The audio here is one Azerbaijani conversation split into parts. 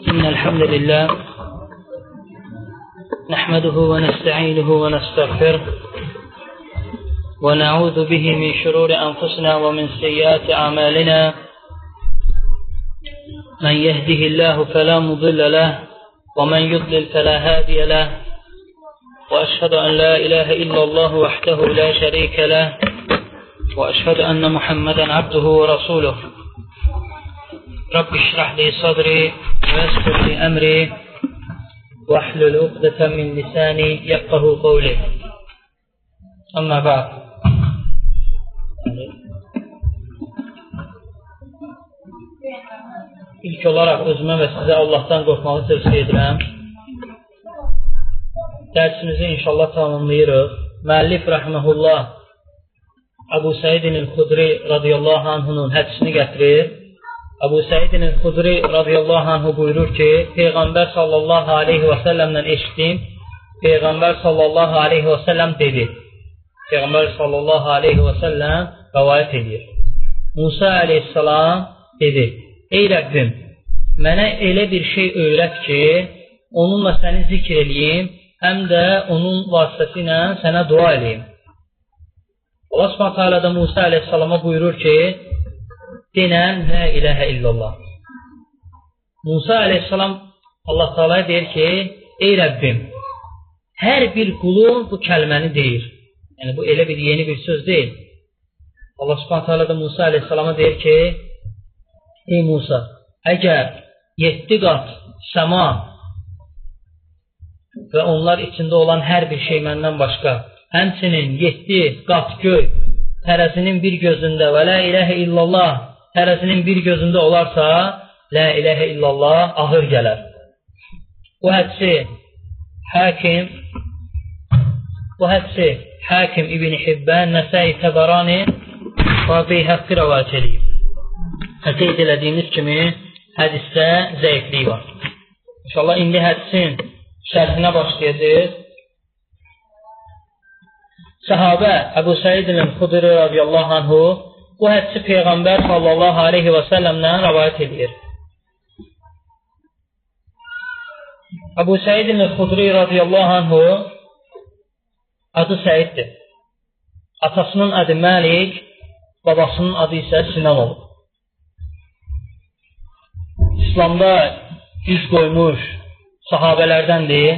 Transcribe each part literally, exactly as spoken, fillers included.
إن الحمد لله نحمده ونستعينه ونستغفره ونعوذ به من شرور أنفسنا ومن سيئات أعمالنا من يهده الله فلا مضل له ومن يضلل فلا هادي له وأشهد أن لا إله إلا الله وحده لا شريك له وأشهد أن محمدا عبده ورسوله رب اشرح لي صدري ويسر لي أمري واحلل عقدة من لساني يفقهوا قولي أما بعد İlk olaraq özümə və sizə Allahdan qorxmağı tövsiyə edirəm. Dərsimizi inşallah tamamlayırıq. Müəllif rəhməhullah Əbu Səidin Xudri radiyallahu anhunun hədisini gətirir. Əbu Səidin Xudri radiyallahu anhu buyurur ki, Peyğəmbər sallallahu aleyhi və səlləmdən eşitdim. Peyğəmbər sallallahu aleyhi və səlləm dedi. Peyğəmbər sallallahu aleyhi və səlləm rəvayət edir. Musa aleyhissalam dedi, ey Rəbbim, mənə elə bir şey öyrət ki, onunla səni zikr eləyim, həm də onun vasitəsilə sənə dua eləyim. Allah subhanət hələ də Musa aleyhissalama buyurur ki, denən la ilahə illallah. Musa aleyhissalam Allah Teala deyir ki, ey Rəbbim, hər bir qulun bu kəlməni deyir. Yəni bu elə bir yeni bir söz deyil. Allah subhanət hələ də Musa aleyhissalama deyir ki, ey Musa, əgər yeddi qat səma və onlar içində olan hər bir şey məndən başqa, həmçinin yeddi qat göy tərəzinin bir gözündə və la ilahə illallah tərəzinin bir gözündə olarsa, la ilahə illallah ağır gələr. Bu hədisi Hakim bu hədisi Hakim İbn-i Hibbən, Nəsai Təbarani və Beyhəqqi rəvayət edib. Qeyd elədiyimiz kimi hədisdə zəiflik var. İnşallah indi hədisin şərhinə başlayacağız. Səhabə Əbu Səidin Xudri radiyallahu anhu bu hədisi Peyğəmbər sallallahu aleyhi və səlləmdən rəvayət edir. Əbu Səidin Xudri radiyallahu anhu adı Səiddir. Atasının adı Məlik, babasının adı isə Sinan olub. İslamda yüz qoymuş sahabələrdəndir.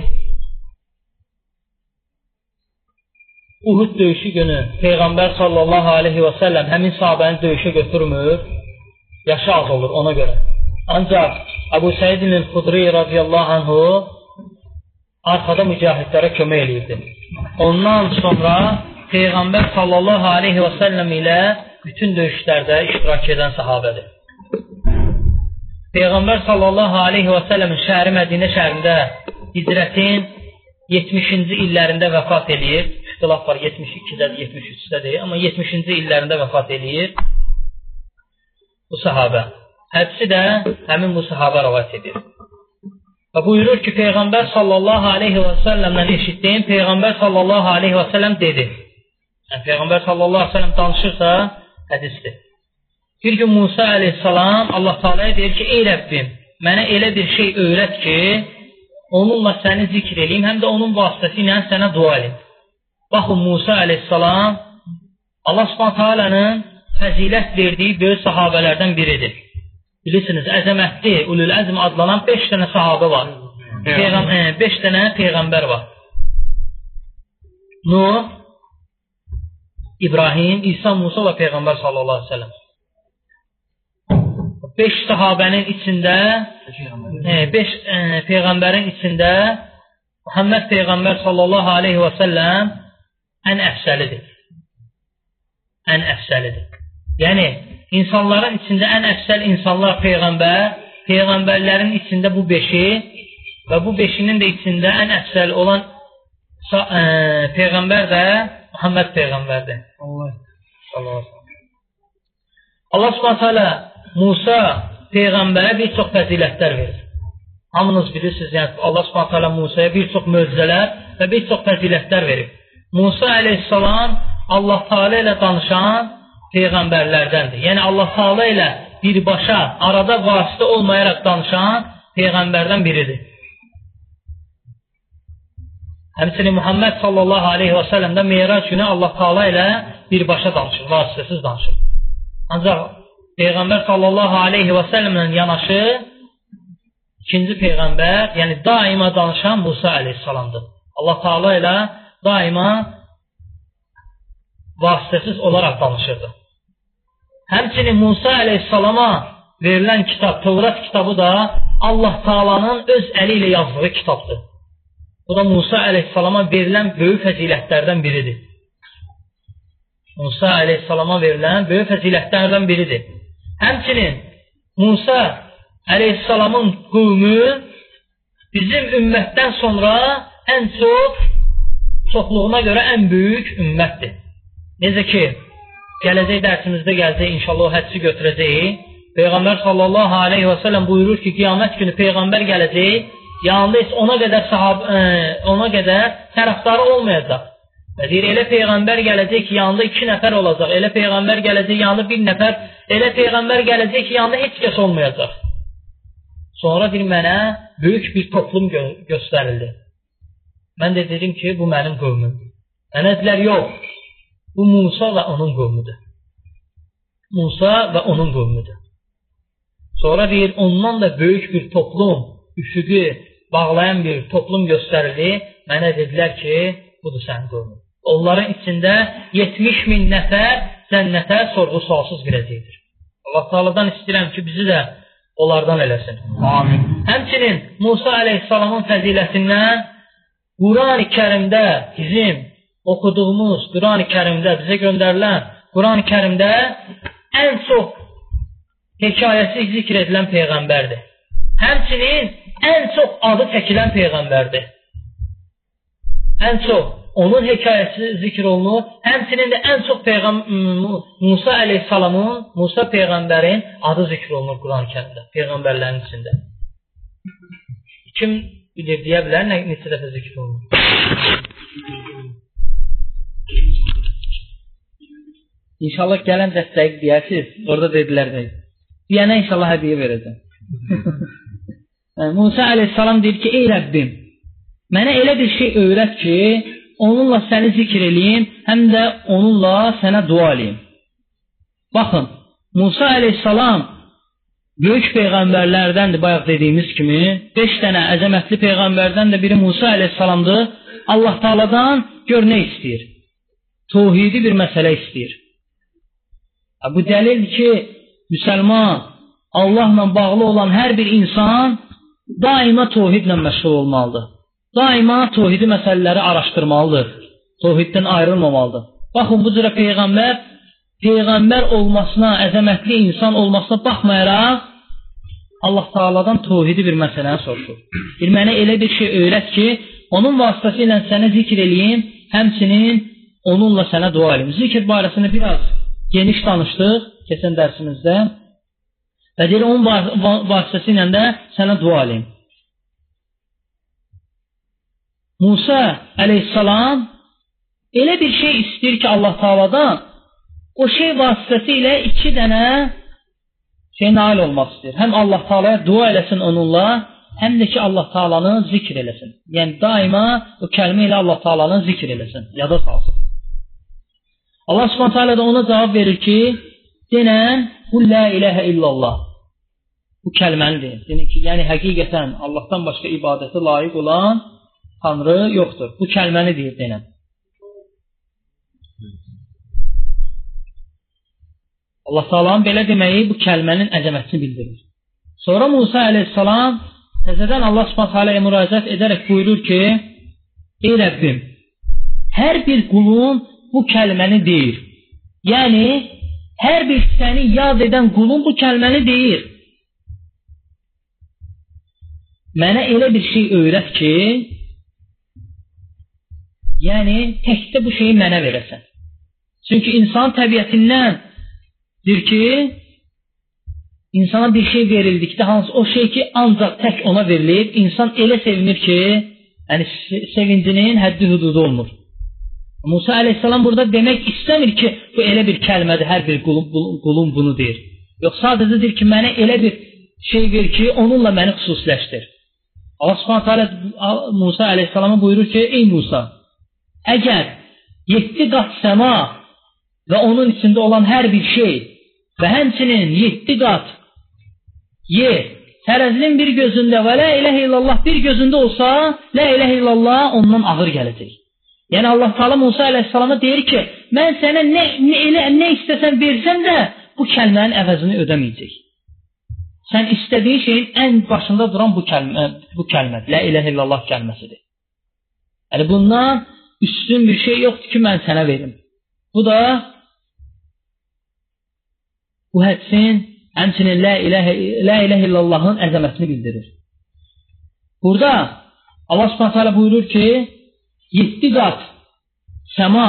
Uhud döyüşü günü Peyğəmbər sallallahu aleyhi və səlləm həmin sahabəni döyüşə götürmür, yaşı az olur ona görə. Ancaq Əbu Səidin Xudri radiyallahu anhu arxada mücahidlərə kömək eləyirdi. Ondan sonra Peyğəmbər sallallahu aleyhi və səlləm ilə bütün döyüşlərdə iştirak edən sahabədir. Peyğəmbər sallallahu aleyhi və səlləmin şəhəri Mədinə şəhərində hicrətin yetmişinci illərində vəfat edir. İxtilaf var, yetmiş ikidə, yetmiş üçdədir, amma yetmişinci illərində vəfat edir bu sahabə. Hədisi də həmin bu sahabə rəvayət edir. Və buyurur ki, Peyğəmbər sallallahu aleyhi və səlləmdən eşitdim, Peyğəmbər sallallahu aleyhi və səlləm dedi. Yəni, Peyğəmbər sallallahu aleyhi və səlləm danışırsa, hədisdir. Bir gün Musa aleyhissalam Allah Teala'ya deyir ki, ey Rəbbim, mənə elə bir şey öyrət ki, onunla səni zikr eləyim, həm də onun vasitəsilə sənə dua eləyim. Baxın, Musa aleyhissalam Allah subhanət Teala'nın fəzilət verdiyi böyük sahabələrdən biridir. Bilirsiniz, əzəmətli, ulul əzm adlanan beş dənə sahabə var. beş dənə Peyğəmbər var. Nuh, İbrahim, İsa, Musa və Peyğəmbər sallallahu aleyhi ve sellem. Beş sahabənin içində, beş e, Peyğəmbərin içində Muhammed Peyğəmbər sallallahu aleyhi və səlləm ən əfsəlidir. Ən əfsəlidir. Yəni, insanların içində ən əfsəl insanlar Peyğəmbər, Peyğəmbərlərin içində bu beşi və bu beşinin də içində ən əfsəl olan e, Peyğəmbər də Muhammed Peyğəmbərdir. Allah. Allah. Allah subhanət hələ Musa Peyğəmbərə bir çox fəzilətlər verir. Hamınız bilirsiniz, yəni Allah subhanət hələ Musaya bir çox möcüzələr və bir çox fəzilətlər verir. Musa aleyhissalam Allah Teala ilə danışan peyğəmbərlərdəndir. Yəni Allah Teala ilə birbaşa arada vasitə olmayaraq danışan peyğəmbərdən biridir. Həmçinin Muhammed sallallahu aleyhi və səlləmdə Meyrac günü Allah Taala ilə birbaşa danışır, vasitəsiz danışır. Ancaq Peyğəmbər sallallahu aleyhi və səlləmlə yanaşı ikinci Peyğəmbər, yəni daima danışan Musa aleyhissalamdır. Allah Taala ilə daima vasitəsiz olaraq danışırdı. Həmçinin Musa aleyhissalama verilən kitab, Tövrat kitabı da Allah Taalanın öz əli ilə yazdığı kitabdır. Bu da Musa aleyhissalama verilən böyük fəzilətlərdən biridir. Musa aleyhissalama verilən böyük fəzilətlərdən biridir. Həmçinin Musa aleyhissalamın qövmü bizim ümmətdən sonra ən çox, çoxluğuna görə ən böyük ümmətdir. Necə ki, gələcək dərsimizdə gələcək, inşallah o hədsi götürəcəyik. Peyğəmbər sallallahu aleyhi və səlləm buyurur ki, qiyamət günü Peyğəmbər gələcək, yanında heç ona qədər, sahab, ə, ona qədər tərəfdarı olmayacaq. Və deyir, elə Peyğəmbər gələcək ki, yanında iki nəfər olacaq, elə Peyğəmbər gələcək, yanında bir nəfər, elə Peyğəmbər gələcək ki, yanında heç kəs olmayacaq. Sonra deyir, mənə böyük bir toplum gö göstərildi. Mən də dedim ki, bu mənim qövmümdür. Mənə dedilər, yox, bu Musa və onun qövmüdür. Musa və onun qövmüdür. Sonra deyir, ondan da böyük bir toplum, üfüqü bağlayan bir toplum göstərildi. Mənə dedilər ki, budur sənin qövmün. Onların içində yetmiş min nəfər cənnətə sorğu sualsız girəcəkdir. Allah Taala'dan istəyirəm ki, bizi də onlardan eləsin. Amin. Həmçinin Musa aleyhissalamın fəzilətindən Quran-ı Kərimdə bizim oxuduğumuz Quran-ı Kərimdə bizə göndərilən Quran-ı Kərimdə ən çox hekayəsi zikr edilən Peyğəmbərdir. Həmçinin ən çox adı çəkilən Peyğəmbərdir. Ən çox onun hekayəsi zikr olunur. Həmçinin də ən çox Peyğəm Musa əleyhissalamın, Musa Peyğəmbərin adı zikr olunur Quran-ı Kərimdə, Peyğəmbərlərin içində. Kim bilir, deyə bilər, nə, neçə dəfə zikr olunur? İnşallah gələn dəstəyi deyəsiniz, orada dedilər deyil. Deyənə inşallah hədiyə verəcəm. Musa əleyhissalam deyir ki, ey Rəbbim, mənə elə bir şey öyrət ki, onunla səni zikr eləyim, həm də onunla sənə dua eləyim. Baxın, Musa əleyhissalam böyük peyğəmbərlərdəndir, bayaq dediyimiz kimi, beş dənə əzəmətli peyğəmbərdən də biri Musa əleyhissalamdır. Allah Taala'dan gör nə istəyir? Tövhidi bir məsələ istəyir. Bu dəlildir ki, müsəlman, Allahla bağlı olan hər bir insan daima tövhidlə məşğul olmalıdır. Daima tövhidi məsələləri araşdırmalıdır. Tövhiddən ayrılmamalıdır. Baxın, bu cürə Peyğəmbər, Peyğəmbər olmasına, əzəmətli insan olmasına baxmayaraq, Allah Taala'dan tövhidi bir məsələni soruşur. Bir mənə elə bir şey öyrət ki, onun vasitəsilə sənə zikr eləyim, həmçinin onunla sənə dua eləyim. Zikr barəsində biraz geniş danışdıq keçən dərsimizdə. Və deyir, onun vasitəsilə də sənə dua eləyim. Musa əleyhissalam elə bir şey istəyir ki, Allah Taala'dan o şey vasitəsilə iki dənə şey nail olmaq istəyir. Həm Allah Taala'ya dua eləsin onunla, həm də ki, Allah Taala'nı zikr eləsin. Yəni, daima o kəlmə ilə Allah Taala'nı zikr eləsin, yada salsın. Allah Subhanahu Taala da ona cavab verir ki, denən, qul la ilahə illallah. Bu kəlmənidir. Yəni ki, yəni həqiqətən Allahdan başqa ibadətə layiq olan Tanrı yoxdur. Bu kəlməni deyir denən. Allah Taala'nın belə deməyi bu kəlmənin əzəmətini bildirir. Sonra Musa əleyhissalam təzədən Allah Subhanahu Taala'ya müraciət edərək buyurur ki, ey Rəbbim, hər bir qulun bu kəlməni deyir. Yəni, hər bir səni yad edən qulun bu kəlməni deyir. Mənə elə bir şey öyrət ki, yəni, təkdə bu şeyi mənə verəsən. Çünki insan təbiətindən-dir ki, insana bir şey verildikdə, hansı o şey ki, ancaq tək ona verilir, insan elə sevinir ki, yəni, sevincinin həddi hududu olmur. Musa əleyhissalam burada demək istəmir ki, bu elə bir kəlmədir, hər bir qulum, qulum bunu deyir. Yox, sadəcə deyir ki, mənə elə bir şey ver ki, onunla məni xüsusiləşdir. Allah Subhanahu taala Musa əleyhissalama buyurur ki, ey Musa, əgər yeddi qat səma və onun içində olan hər bir şey və həmçinin yeddi qat yer tərəzinin bir gözündə və la iləhə illallah bir gözündə olsa, la iləhə illallah ondan ağır gələcək. Yəni Allah Teala Musa əleyhissalama deyir ki, mən sənə nə, nə, nə istəsən versəm də bu kəlmənin əvəzini ödəməyəcək. Sən istədiyin şeyin ən başında duran bu kəlmə, bu kəlmədir. La iləhə illallah kəlməsidir. Yəni bundan üstün bir şey yoxdur ki, mən sənə verim. Bu da bu hədsin həmçinin la iləhə, la iləhə illallahın əzəmətini bildirir. Burada Allah Subhanahu taala buyurur ki, yeddi qat səma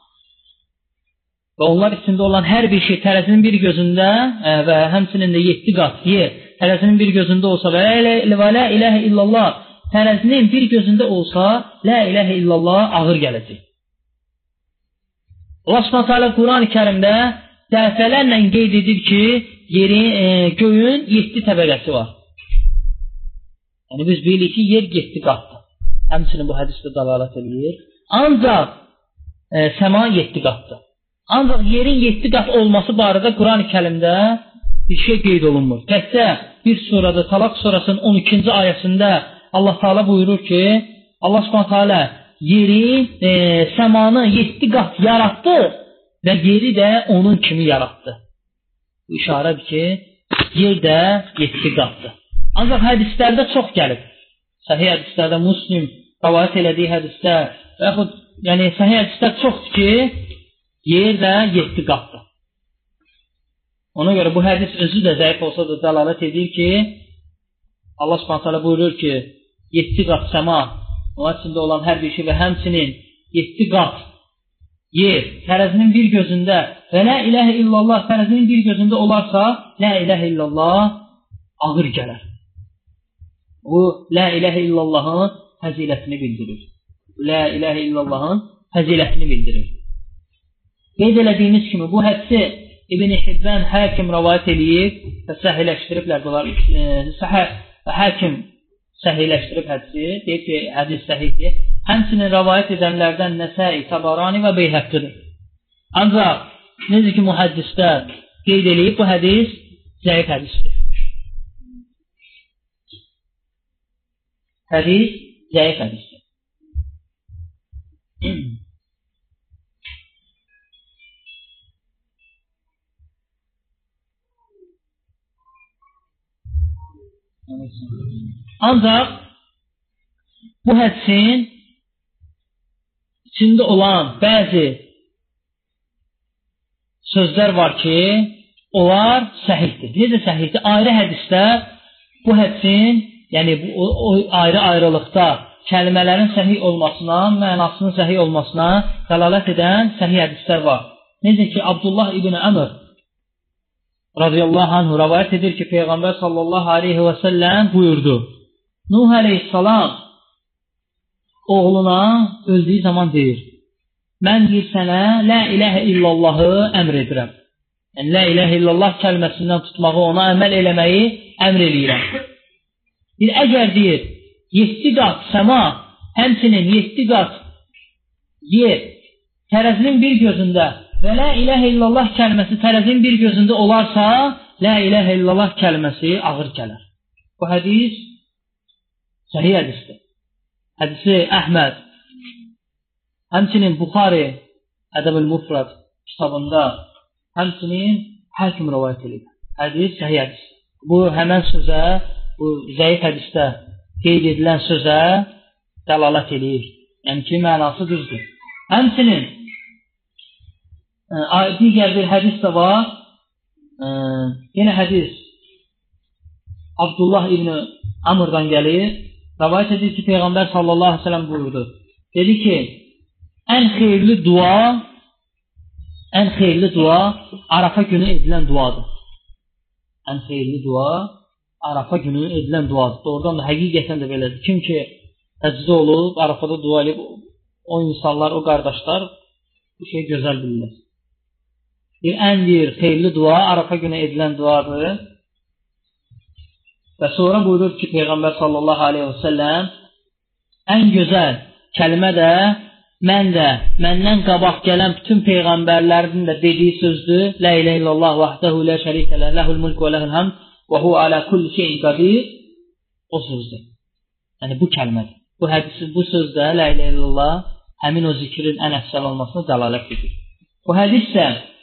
və onlar içində olan hər bir şey tərəzinin bir gözündə ə, və həmçinin də yeddi qat yer tərəzinin bir gözündə olsa və la iləhə illallah tərəzinin bir gözündə olsa, la iləhə illallah ağır gələcək. Allah Subhanahu taala Quran-ı Kərimdə dəfələrlə qeyd edir ki, yerin, e, göyün yeddi təbəqəsi var. Yəni biz bilirik ki, yer yeddi qatdır. Həmçinin bu hədisdə dəlalət edir. Ancaq e, səma yeddi qatdır. Ancaq yerin yeddi qat olması barədə Quran-ı Kərimdə bir şey qeyd olunmur. Təkcə bir surada, Talaq surasının on ikinci ayəsində Allah Teala buyurur ki, Allah Subhanahu taala yeri, e, səmanı yeddi qat yaratdı və yeri də onun kimi yaratdı. Bu işarədir ki, yer də yeddi qatdır. Ancaq hədislərdə çox gəlib. Səhih hədislərdə, Müslim rivayət elədiyi hədisdə və yaxud yəni səhih hədislər çoxdur ki, yer də yeddi qatdır. Ona görə bu hədis özü də zəif olsa da dəlalət edir ki, Allah Subhanahu taala buyurur ki, yeddi qat səma, onun içində olan hər bir şey və həmçinin yeddi qat yer tərəzinin bir gözündə və la iləhə illallah tərəzinin bir gözündə olarsa, la iləhə illallah ağır gələr. Bu, la iləhə illallahın fəzilətini bildirir. La iləhə illallahın fəzilətini bildirir. Qeyd elədiyimiz kimi, bu hədsi İbn-i Hibban Həkim rivayət eləyib və səhiləşdiriblər. Bunlar e, səhih və Həkim səhiləşdirib hədisi, deyib ki, hədis səhihdir. Həmçinin rivayət edənlərdən Nəsai, Tabarani və Beyhəqqidir. Ancaq necə ki, mühəddislər qeyd eləyib, bu hədis zəif hədisdir. Hədis zəif hədisdir. Ancaq bu hədisin içində olan bəzi sözlər var ki, onlar səhihdir. Necə səhihdir? Ayrı hədislər bu hədisin, yəni bu, o, o ayrı-ayrılıqda kəlimələrin səhih olmasına, mənasının səhih olmasına dəlalət edən səhih hədislər var. Necə ki, Abdullah ibn Əmr radiyallahu anhu rivayət edir ki, Peyğəmbər sallallahu aleyhi və səlləm buyurdu. Nuh aleyhissalam oğluna öldüyü zaman deyir, mən deyir sənə la iləhə illallahı əmr edirəm. Yəni, la iləhə illallah kəlməsindən tutmağı, ona əməl eləməyi əmr eləyirəm. Bir əgər deyir, yeddi qat səma, həmçinin yeddi qat yer tərəzinin bir gözündə və la iləhə illallah kəlməsi tərəzinin bir gözündə olarsa, la iləhə illallah kəlməsi ağır gələr. Bu hədis səhih hədisdir. Hədisi Əhməd, həmçinin Buxari Ədəb-ül Mufrad kitabında, həmçinin Həkim rivayət edir. Hədis səhih hədisdir. Bu həmən sözə, bu zəif hədisdə qeyd edilən sözə dəlalət edir. Yəni ki, mənası düzdür. Həmçinin digər bir hədis də var. Yenə hədis Abdullah ibn Amr'dan gəlir. Rəvayət edir ki, Peyğəmbər sallallahu aleyhi ve sellem buyurdu. Dedi ki, ən xeyirli dua, ən xeyirli dua Arafa günü edilən duadır. Ən xeyirli dua Arafa günü edilən duadır. Doğrudan da həqiqətən də belədir. Kim ki, həcdə olub, Arafada dua edib, o insanlar, o qardaşlar bu şey gözəl bilirlər. Bir ən bir xeyirli dua Arafa günü edilən duadır. Və sonra buyurur ki, Peyğəmbər sallallahu aleyhi və səlləm ən gözəl kəlmə də mən də, məndən qabaq gələn bütün peyğəmbərlərin də dediyi sözdür. La ilahe illallah vahdehu la şərikə ləh, ləhul mulk və ləhul hamd və hu alə kulli şeyin qadir. O sözdür. Yəni bu kəlmədir. Bu hədisi, bu sözdə la ilahe illallah həmin o zikrin ən əfsəl olmasına dəlalət edir. Bu hədis də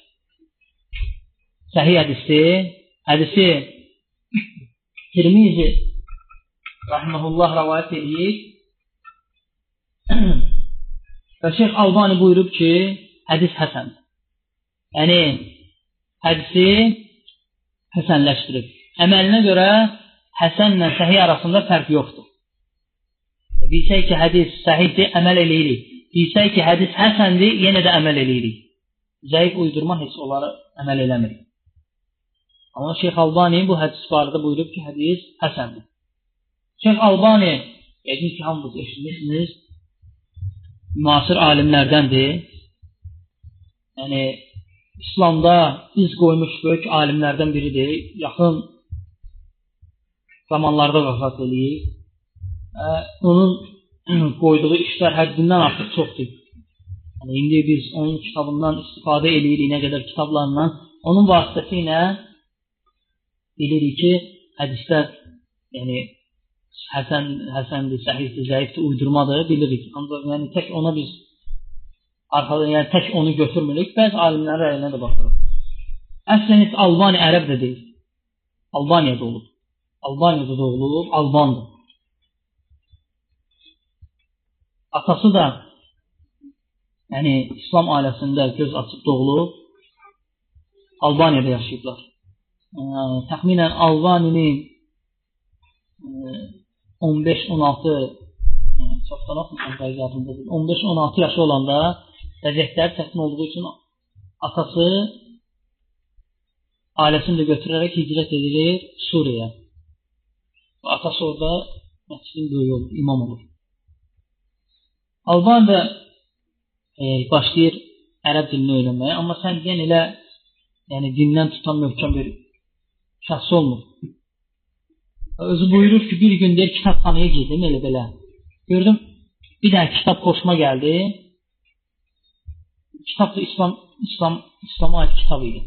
səhih hədisdir. Hədisi Tirmizi rahmehullah rivayet edir. Və Şeyx Albani buyurub ki, hədis həsəndir. Yəni, hədisi həsənləşdirib. Əməlinə görə həsənlə səhih arasında fərq yoxdur. Bilsək ki, hədis səhihdir, əməl eləyirik. Bilsək ki, hədis həsəndir, yenə də əməl eləyirik. Zəif uydurma heç onları əməl eləmirik. Amma Şeyx Albani bu hədis barədə buyurub ki, hədis həsəndir. Şeyx Albani, yəqin ki, hamınız eşitmişsiniz, müasir alimlərdəndir. Yəni, İslamda iz qoymuş böyük alimlərdən biridir. Yaxın zamanlarda vəfat eləyib. Onun qoyduğu işlər həddindən artıq çoxdur. Yəni, indi biz onun kitabından istifadə eləyirik, nə qədər kitablarından. Onun vasitəsi ilə bilirik ki, hədislər yəni, həsən, həsəndir, səhihdir, zəifdir, uydurmadır, bilirik. Ancaq yəni, tək ona biz arxada, yəni tək onu götürmürük. Bəzi alimlərin rəyinə də baxırıq. Əslən heç Albani ərəb də deyil. Albaniyada olub. Albaniyada doğulub, Albandır. Atası da yəni İslam ailəsində göz açıb doğulub, Albaniyada yaşayıblar. E, təxminən Albaninin on beş on altı yəni, çoxdan oxumuşam, on beş on altı yaşı olanda vəziyyətləri çətin olduğu üçün atası ailəsini də götürərək hicrət edilir Suriyə. Atası orada məscidin böyüyü olur, imam olur. Albaniyada e, başlayır ərəb dilini öyrənməyə, amma sən deyən elə yəni dindən tutan möhkəm bir şəxs olmur. Özü buyurur ki, bir gün deyir, kitabxanaya girdim, elə belə. Gördüm, bir dənə kitab xoşuma gəldi. Kitab da İslam, İslam, İslama aid kitab idi.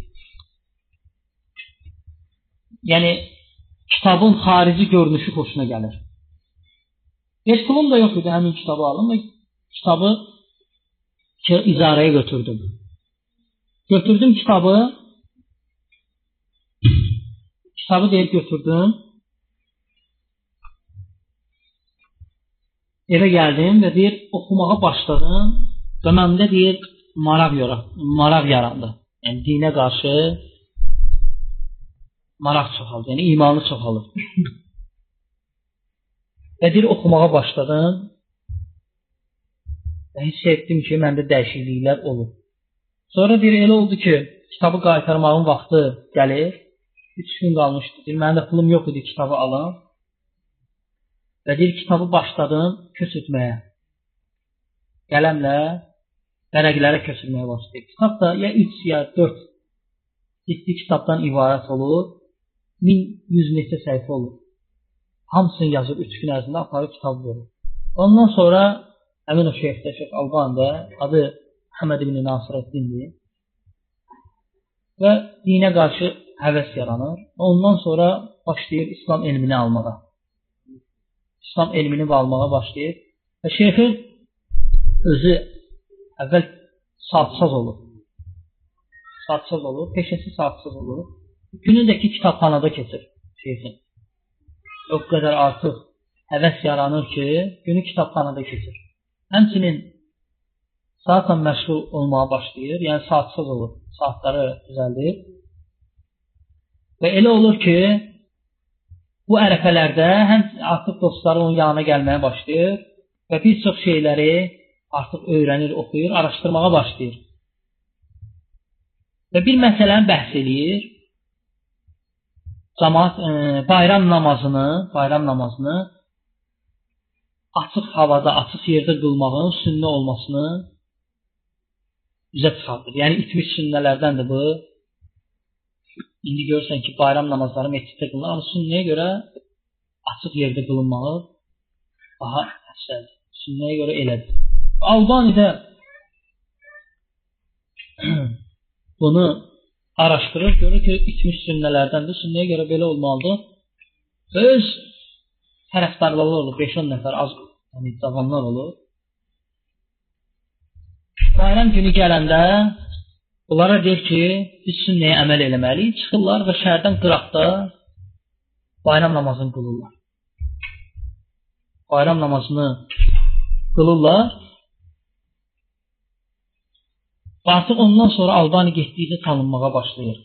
Yəni, kitabın xarici görünüşü xoşuna gəlir. Heç pulum da yox idi, həmin kitabı alım və kitabı icarəyə götürdüm. Götürdüm kitabı, kitabı deyib götürdüm. Evə gəldim və deyir, oxumağa başladım və məndə deyir, maraq, maraq yarandı. Yəni, dinə qarşı maraq çoxaldı, yəni imanı çoxalır. Və deyir, oxumağa başladım və hiss etdim ki, məndə dəyişikliklər olur. Sonra deyir, elə oldu ki, kitabı qaytarmağın vaxtı gəlir, üç gün qalmışdı, deyir, məndə pulum yox idi, kitabı alım. Və deyir, kitabı başladım köçürtməyə. Qələmlə vərəqlərə köçürməyə başlayır. Kitab da ya üç ya dörd ciddi kitabdan ibarət olur. min yüz neçə səhifə olur. Hamısını yazır üç gün ərzində aparıb kitab verir. Ondan sonra həmin o şeyxdə, Şeyx Albani'də adı Məhəmməd ibn Nasirəddindir. Və dinə qarşı həvəs yaranır. Ondan sonra başlayır İslam elmini almağa. İslam elmini almağa başlayır. Və şeyxin özü əvvəl saatsaz olur. Saatsaz olur, peşəsi saatsaz olur. Günündəki kitabxanada keçir şeyxin. O qədər artıq həvəs yaranır ki, günü kitabxanada keçir. Həmçinin saatla məşğul olmağa başlayır, yəni saatsaz olur, saatları düzəldir. Və elə olur ki, bu ərəfələrdə həm artıq dostları onun yanına gəlməyə başlayır və bir çox şeyləri artıq öyrənir, oxuyur, araşdırmağa başlayır. Və bir məsələni bəhs eləyir. Cəmaət e, bayram namazını, bayram namazını açıq havada, açıq yerdə qılmağın sünnə olmasını bizə çıxardır. Yəni itmiş sünnələrdəndir bu. İndi görürsən ki, bayram namazları məsciddə qılınır, amma sünnəyə görə açıq yerdə qılınmağı daha əsərdir. Sünnəyə görə elədir. Albanidə bunu araşdırır, görür ki, itmiş sünnələrdəndir. Sünnəyə görə belə olmalıdır. Öz tərəfdarları olur, beş on nəfər az, yəni cavanlar olur. Bayram günü gələndə onlara deyir ki, biz sünnəyə əməl eləməliyik. Çıxırlar və şəhərdən qıraqda bayram namazını qılırlar. Bayram namazını qılırlar. Artıq ondan sonra Albani getdikcə tanınmağa başlayır.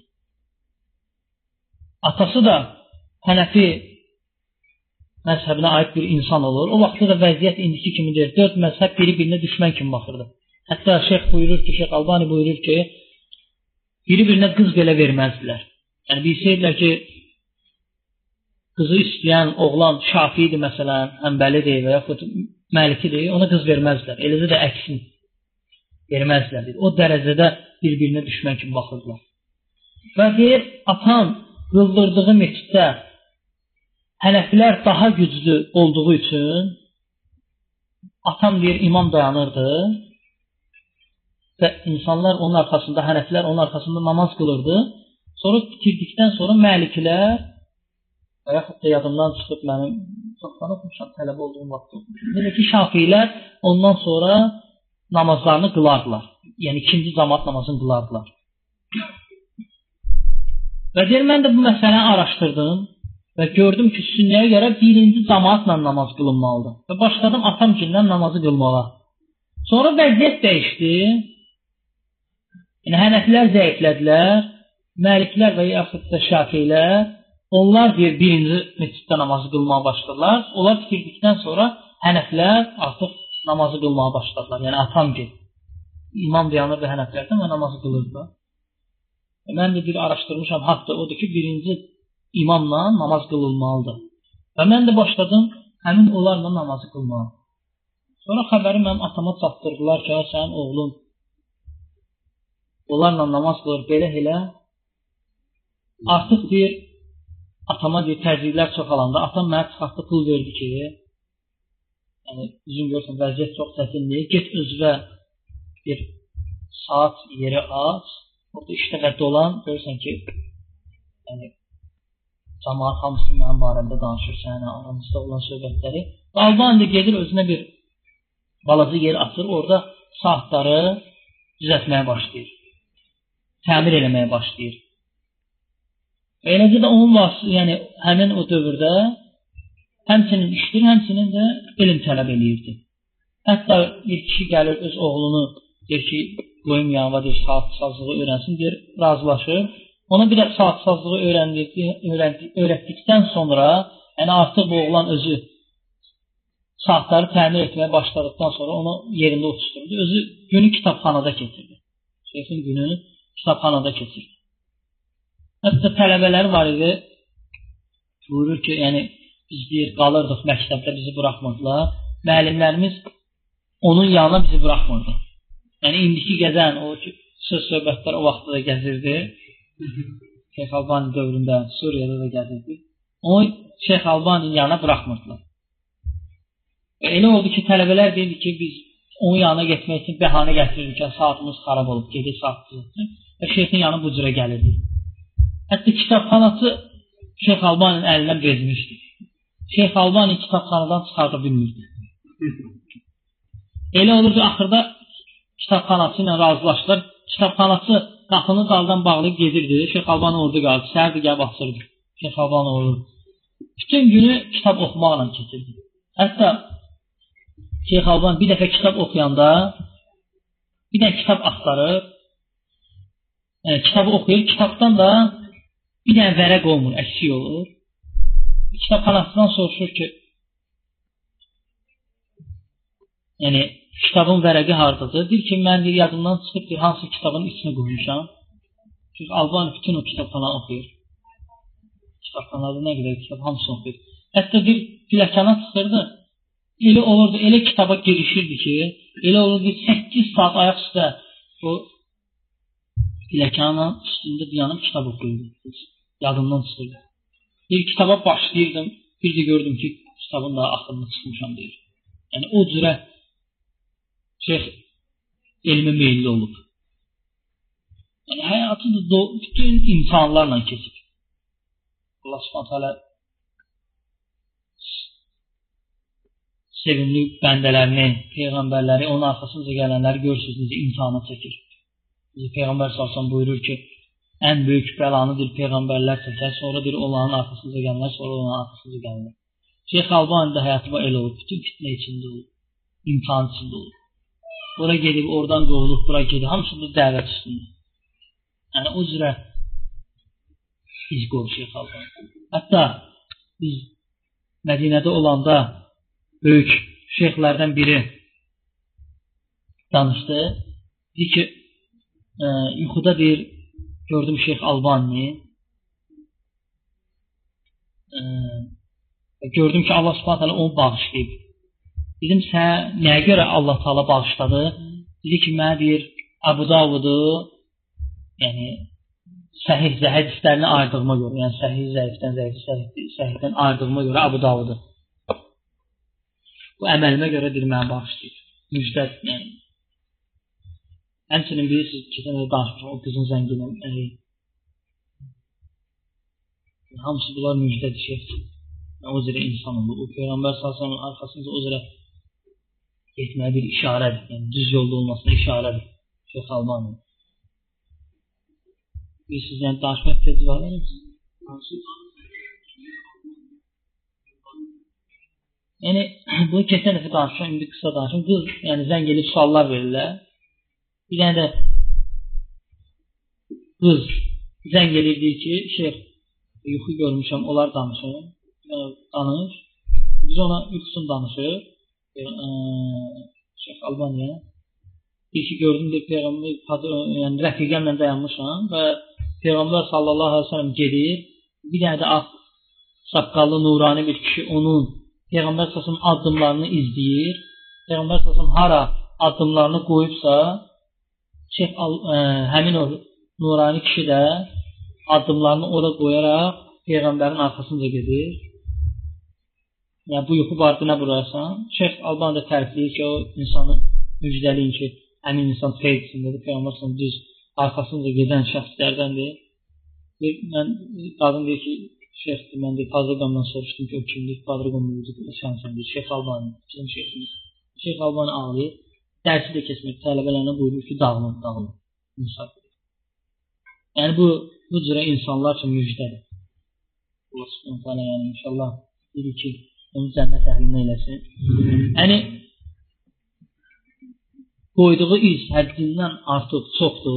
Atası da Hənəfi məzhəbinə aid bir insan olur. O vaxtda da vəziyyət indiki kimidir. Dörd məzhəb biri-birinə düşmən kimi baxırdı. Hətta Şeyx buyurur ki, Şeyx Albani buyurur ki, biri-birinə qız belə verməzdilər. Yəni, bilsəydilər ki, qızı istəyən oğlan Şafiidir məsələn, Həmbəlidir və yaxud Məlikidir, ona qız verməzdilər. Eləcə də əksin verməzdilər. O dərəcədə bir-birinə düşmən kimi baxırdılar. Və deyir, atam qıldırdığı məsciddə Hənəfilər daha güclü olduğu üçün atam deyir, imam dayanırdı və insanlar onun arxasında, Hənəfilər onun arxasında namaz qılırdı. Sonra bitirdikdən sonra Məlikilər və yaxud da yadımdan çıxıb mənim çoxdan oxumuşam, tələbə olduğum vaxt oxumuşam. Demək ki, Şafilər ondan sonra namazlarını qılardılar. Yəni ikinci cəmaət namazını qılardılar. Və deyir, mən də bu məsələni araşdırdım və gördüm ki, sünnəyə görə birinci cəmaətlə namaz qılınmalıdır. Və başladım atamgindən namazı qılmağa. Sonra vəziyyət dəyişdi. Yəni, Hənəfilər zəiflədilər, Məliklər və yaxud da Şafilər, onlar deyir, birinci məsciddə namazı qılmağa başladılar. Onlar bitirdikdən sonra Hənəflər artıq namazı qılmağa başladılar. Yəni, atamgil. İmam dayanır və Hənəflərdən və namazı qılırdılar. Və mən də bir araşdırmışam, haqda odur ki, birinci imamla namaz qılınmalıdır. Və mən də başladım həmin onlarla namazı qılmağa. Sonra xəbəri mənim atama çatdırdılar ki, sənin oğlun onlarla namaz qılır, belə elə. Artıq deyir, atama deyir, təzyiqlər çoxalanda, atam mənə çıxartdı pul verdi ki, yəni, üzün görsən, vəziyyət çox çətindir, get özvə bir saat yeri aç, orada işdə və dolan, görürsən ki, yəni, cəmaat hamısı mənim barəmdə danışır, sənə aramızda olan söhbətləri. Albani də gedir, özünə bir balaca yer açır, orada saatları düzəltməyə başlayır, təmir eləməyə başlayır. Eləcə də onun vasitə, yəni həmin o dövrdə həmçinin işdir, həmçinin də elm tələb eləyirdi. Hətta bir kişi gəlir öz oğlunu, deyir ki, qoyum yanıma, deyir, saatsazlığı öyrənsin, deyir, razılaşır. Ona bir də saatsazlığı öyrətdikdən sonra, yəni artıq bu oğlan özü saatları təmir etməyə başladıqdan sonra onu yerində oturturdu. Özü günü kitabxanada keçirdi. Şeyxin gününü kitabxanada keçirdi. Hətta tələbələri var idi, buyurur ki, yəni biz deyir, qalırdıq məktəbdə, bizi buraxmırdılar. Müəllimlərimiz onun yanına bizi buraxmırdı. Yəni indiki gəzən, o söz-söhbətlər o vaxtda da gəzirdi. Şeyx Albani dövründə Suriyada da gəzirdi. Onu Şeyx Albani'nin yanına buraxmırdılar. Və elə oldu ki, tələbələr deyildi ki, biz onun yanına getmək üçün bəhanə gətirirdik ki, saatımız xarab olub, gedik saatımız üçün və şeyxin yanı bu cürə gəlirdi. Hətta kitabxanası Şeyx Albani'nin əlindən bezmişdi. Şeyx Albani kitabxanadan çıxarda bilmirdi. Elə olur ki, axırda kitabxanası ilə razılaşdılar. Kitabxanası qapını daldan bağlayıb gedirdi. Şeyx Albani orada qaldı. Səhərdə gəlib açırdı. Şeyx Albani olur. Bütün günü kitab oxumaqla keçirdi. Hətta Şeyx Albani bir dəfə kitab oxuyanda bir dənə kitab axtarır. Yəni, kitabı oxuyur. Kitabdan da bir dənə vərəq olmur, əksik olur. Kitabxanasından soruşur ki, yəni, kitabın vərəqi hardadır? Deyir ki, mən deyir, yadımdan çıxıb ki, hansı kitabın içini qoymuşam. Çünki Albani bütün o kitabxana oxuyur. Kitabxanada nə qədər kitab, hamısını oxuyur. Hətta bir piləkana çıxırdı, elə olurdu, elə kitaba girişirdi ki, elə olurdu ki, səkkiz saat ayaq üstə o piləkanın üstündə dayanıb kitab oxuyurdu. Yadımdan çıxırdı. Bir kitaba başlayırdım, Bir də gördüm ki, kitabın da axırına çıxmışam deyir. Yəni o cürə şeyx elmə meyilli olub. Yəni həyatı da bütün imtihanlarla keçib. Allah Subhanahu taala sevimli bəndələrini, peyğəmbərləri, onun arxasınca gələnləri görürsünüz necə imtihana çəkir. Necə Peyğəmbər sallallahu əleyhi və səlləm buyurur ki, ən böyük bəlanı bir peyğəmbərlər çəkər, sonra bir onların arxasınca gələnlər, sonra onların arxasınca gələnlər. Şeyx Albani də həyatı elə olub, bütün fitnə içində olub, imtihan içində olub. Bura gedib, oradan qovulub, bura gedib, hamısı da dəvət üstündə. Yəni o cürə iz qoyur Şeyx Albani. Hətta biz Mədinədə olanda böyük şeyxlərdən biri danışdı. Dedi ki, e, yuxuda bir gördüm Şeyx Albani. E, gördüm ki, Allah Subhanahu taala onu bağışlayıb. Dedim, sən nəyə görə Allah Taala bağışladı? Dedi ki, mənə deyir, Əbu Davudu, yəni səhih hədislərini ayırdığıma görə, yəni səhih zəifdən, zəif səhihdən ayırdığıma görə Əbu Davudu. Bu əməlimə görə deyir, mənə bağışlayıb. Müjdət, yəni. Həmçinin bilirsiniz, keçən də danışmışam, o qızın zənginə. Yəni, hamısı bunlar müjdədir şeyxdir. O cürə insan olur. O Peyğəmbər sallallahu əleyhi və səlləmin arxasınca o cürə getməyə bir işarədir. Yəni düz yolda olmasına işarədir. Şeyx Albani. Bir siz yəni danışmaq təcrübə var mısınız? Yəni bunu keçən dəfə danışmışam, indi qısa danışım. Qız yəni zəng edib suallar verirlər. Bir dənə də qız zəng edib deyir ki, şeyx yuxu görmüşəm, onlar danışır. Danış. Biz ona yuxusunu danışır. E, Şeyx Albaniya. Bir ki gördüm de Peyğəmbər, yəni rəfiqəmlə dayanmışam və Peyğəmbər sallallahu əleyhi və səlləm gedir. Bir dənə də ağ saqqallı nurani bir kişi onun Peyğəmbər sallallahu əleyhi və səlləm addımlarını izləyir. Peyğəmbər sallallahu əleyhi və səlləm hara addımlarını qoyubsa, Şeyx e, həmin o nurani kişi də addımlarını ora qoyaraq Peyğəmbərin arxasınca gedir. Yəni bu yuxu barədə nə buyurarsan? Şeyx Albani də tərifləyir ki, o insanı müjdəliyin ki, həmin insan xeyr içindədir. Peyğəmbər sallallahu düz arxasınca gedən şəxslərdəndir. Bir, mən qadın deyir ki, şeyxdir, mən də Padrıqamdan soruşdum ki, o kimdir? Padrıqam mücüdür, sənsən deyir, Şeyx Albani, bizim şeyximiz. Şeyx Albani ağlayır, dərsi də keçmək, tələbələrinə buyurur ki, dağılın, dağılın. İnsaf edir. Yəni bu, bu cürə insanlar üçün müjdədir. Allah subhanahu ta'ala yəni inşallah deyir ki, onu cənnət əhlinə eləsin. Yəni qoyduğu iz həddindən artıq çoxdur.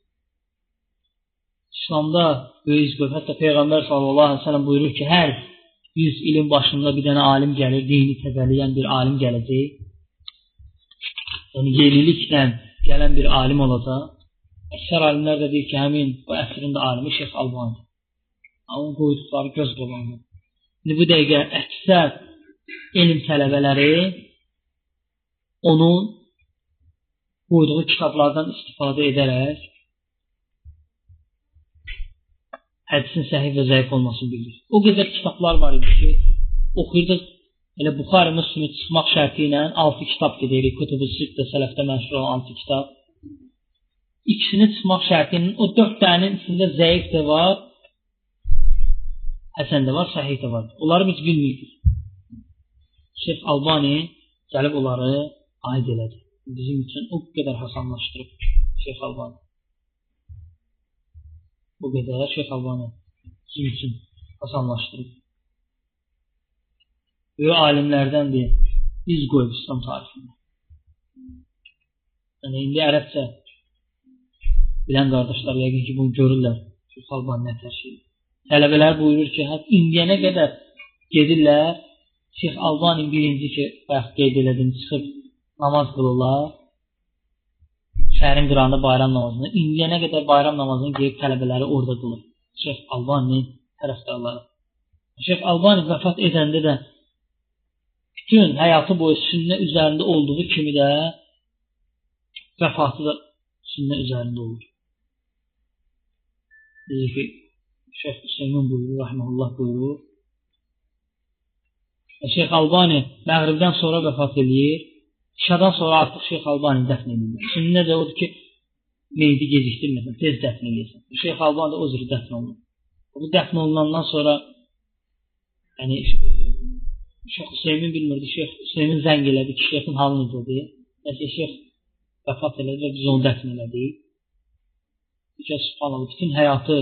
İslamda böyük iz qoyur. Hətta Peyğəmbər sallallahu əleyhi və səlləm buyurur ki, hər yüz ilin başında bir dənə alim gəlir, dini təzəliyən bir alim gələcək. Yəni yeniliklə gələn bir alim olacaq. Əksər alimlər də deyir ki, həmin bu əsrin də alimi Şeyx Albani. Onun qoyduqları göz qabağında. İndi bu dəqiqə əksər elm tələbələri onun qoyduğu kitablardan istifadə edərək hədisin səhih və zəif olmasını bilir. O qədər kitablar var idi ki, oxuyurduk, elə Buxari Müslümü çıxmaq şərti ilə altı kitab gedirik. Kutubu Sittə, sələfdə məşhur olan altı kitab. İkisini çıxmaq şərti ilə o dörd dənənin içində zəif də var, həsən də var, səhih də var. Onları biz bilmirdik. Şeyx Albani gəlib onları aid elədi. Bizim üçün o qədər hasanlaşdırıb Şeyx Albani. O qədər Şeyx Albani bizim üçün hasanlaşdırıb. Böyük alimlərdəndir, iz qoyub İslam tarixində. Yəni indi ərəbcə bilən qardaşlar yəqin ki, bunu görürlər. Şeyx Albani nə təşkil. Tələbələr buyurur ki, hə, indiyənə qədər gedirlər, Şeyx Albani birinci ki, bayaq qeyd elədim, çıxıb namaz qılırlar, şəhərin qırağında bayram namazını, indiyənə qədər bayram namazını qeyb tələbələri orada qılır. Şeyx Albani tərəfdarları. Şeyx Albani vəfat edəndə də bütün həyatı boyu sünnə üzərində olduğu kimi də vəfatı da sünnə üzərində olur. Deyir ki, Şeyx Hüseymin buyurur, rəhməhullah buyurur. Şeyx Albani Məğribdən sonra vəfat edir. İşadan sonra artıq Şeyx Albani dəfn edirlər. Şimdi necə odur ki, meyidi gecikdirməsin, tez dəfn edirsən. Şeyx Albani da o cür dəfn olunur. Bu dəfn olunandan sonra yəni Şeyx Hüseymin bilmirdi, Şeyx Hüseymin zəng elədi ki, Şeyxin halı necədir? Nəsə Şeyx vəfat elədi və biz onu dəfn elədik. Çünki subhanallah, bütün həyatı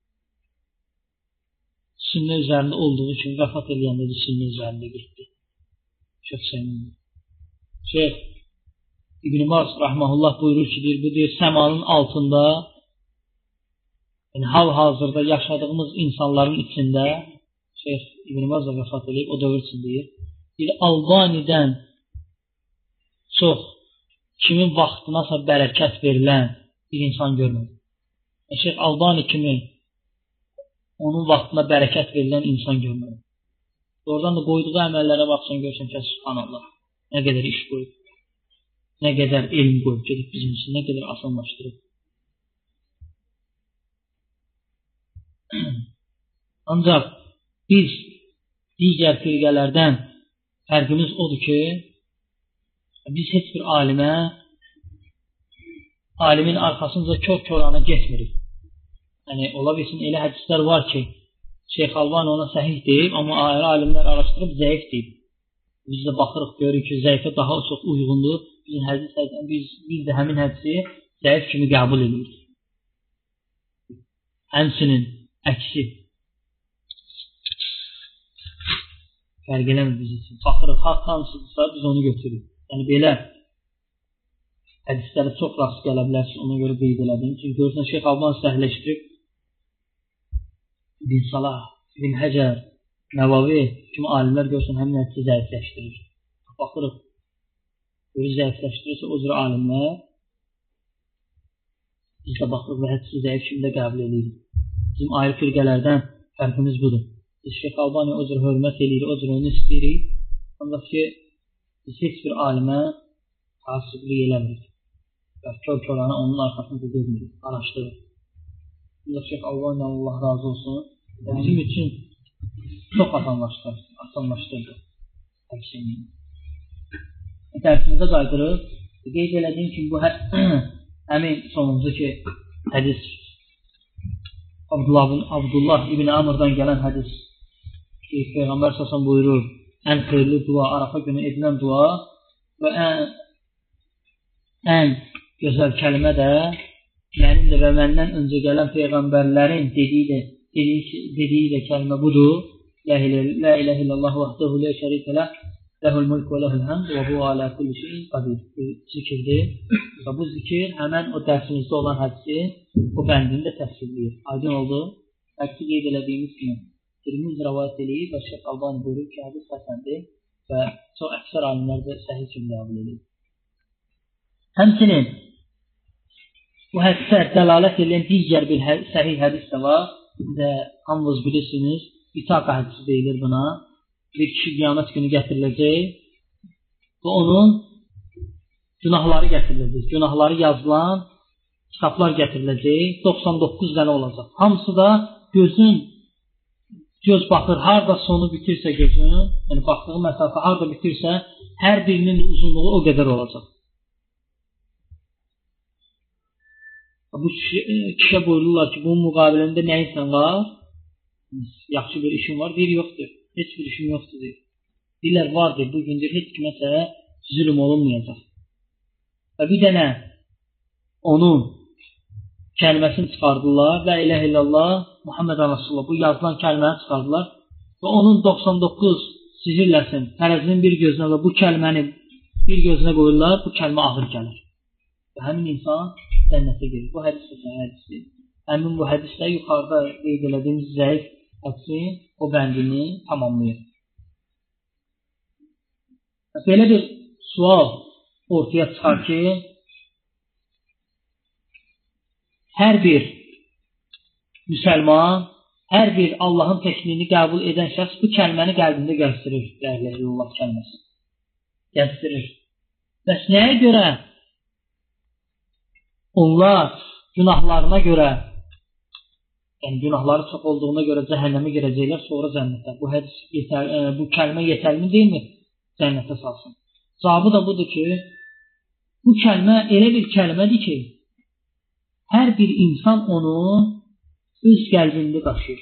sünnə üzərində olduğu kimi vəfat eləyəndə də sünnə üzərində getdi. Şeyx Hüseymin. Şeyx İbn-i Baz rahmehullah buyurur ki, bu deyir, səmanın altında yəni hal-hazırda yaşadığımız insanların içində Şeyx İbn-i Baz da vəfat eləyib, o dövr üçün deyir. Bir Albanidən çox kimin vaxtınasa bərəkət verilən bir insan görmədi. Şeyx Albani kimi onun vaxtına bərəkət verilən insan görmədi. Oradan da qoyduğu əməllərə baxsan görsən ki, subhanallah, nə qədər iş qoyub, nə qədər elm qoyub, gedib bizim üçün nə qədər asanlaşdırıb. Ancaq biz digər firqələrdən fərqimiz odur ki, biz heç bir alimə, alimin arxasınca kör-körana getmirik. Yəni, ola bilsin, elə hədislər var ki, Şeyx Albani ona səhih deyib, amma ayrı alimlər araşdırıb zəif deyib. Biz də baxırıq, görürük ki, zəifə daha çox uyğundur. Bizim hədis, biz, biz də həmin hədisi zəif kimi qəbul edirik. Həmsinin əksi. Fərq eləmir biz üçün. Baxırıq, haqq hansıdırsa biz onu götürürük. Yəni, belə hədislərə çox rast gələ bilərsin, ona görə qeyd elədim. Çünki görürsən, Şeyx Albani səhləşdirib, İbn Salah, İbn Həcər, Nəvavi kimi alimlər görürsən, həmin hədisi zəifləşdirir. Baxırıq, görür zəifləşdirirsə o cür alimlər, biz də baxırıq və hədisi zəif kimi də qəbul edirik. Bizim ayrı firqələrdən fərqimiz budur. Biz Şeyx Albani o cür hörmət edirik, o cür onu istəyirik. Ancaq ki, biz heç bir alimə tasiblik eləmirik. Və kör-körana onun arxasında gezmirik, araşdırırıq. Ancaq Şeyx Albani Allah razı olsun. Bizim üçün çox asanlaşdırır. asanlaşdırdı. Dərsimizə qaydırıq. Qeyd elədiyim ki, bu həmin sonuncu ki, hədis Abdullah, Abdullah İbn Amr'dan gələn hədis ki, Peyğəmbər səsən buyurur, ən xeyirli dua, Arafa günü edilən dua və ən, ən gözəl kəlmə də mənim də və məndən öncə gələn Peyğəmbərlərin dediyi də, dediyi, dediyi də kəlmə budur. La ilahe illallah vahdehu la şerike leh, lehul mulk və lehul hamd və huve ala kulli şeyin qadir. Bu zikirdir. Və bu zikir həmən o dərsimizdə olan hədisi o bəndini də təfsirləyir. Aydın oldu. Həqiqi qeyd elədiyimiz kimi Tirmizi rəvayət eləyib və Şeyx Albani buyurur ki, hədis həsəndir və çox əksər alimlər də səhih kimi qəbul edir. Həmçinin bu hədisə dəlalət edən digər bir səhih hədis də var. Və hamınız bilirsiniz, İtaqa hədisi deyilir buna. Bir kişi qiyamət günü gətiriləcək və onun günahları gətiriləcək. Günahları yazılan kitablar gətiriləcək. doxsan doqquz dənə olacaq. Hamısı da gözün, göz baxır, harada sonu bitirsə gözün, yəni baxdığı məsafə harada bitirsə, hər birinin uzunluğu o qədər olacaq. Bu kişiyə buyururlar ki, bunun müqabilində nə insan var? Yaxşı bir işim var, deyir, yoxdur. Heç bir işim yoxdur, deyir. Deyirlər, vardır, bugündür, heç kiməsə zülüm olunmayacaq. Və bir dənə onun kəlməsini çıxardılar. La ilahe illallah, Muhammedən Rasulullah. Bu yazılan kəlməni çıxardılar. Və onun doxsan doqquz sihirləsin, tərəzinin bir gözünə və bu kəlməni bir gözünə qoyurlar, bu kəlmə ağır gəlir. Və həmin insan cənnətə gedir. Bu hədis də hədisdir. Həmin bu hədisdə yuxarıda qeyd elədiyimiz zəif hədisi o bəndini tamamlayır. Belə bir sual ortaya çıxar ki, hər bir müsəlman, hər bir Allahın təkliyini qəbul edən şəxs bu kəlməni qəlbində gəzdirir. La ilahe illallah kəlməsi. Gəzdirir. Bəs nəyə görə? Onlar günahlarına görə Yəni günahları çox olduğuna görə cəhənnəmə girəcəklər, sonra cənnətə. Bu hədis yetər, ə, bu kəlmə yetərli deyilmi? Cənnətə salsın. Cavabı da budur ki, bu kəlmə elə bir kəlmədir ki, hər bir insan onu öz qəlbində daşıyır.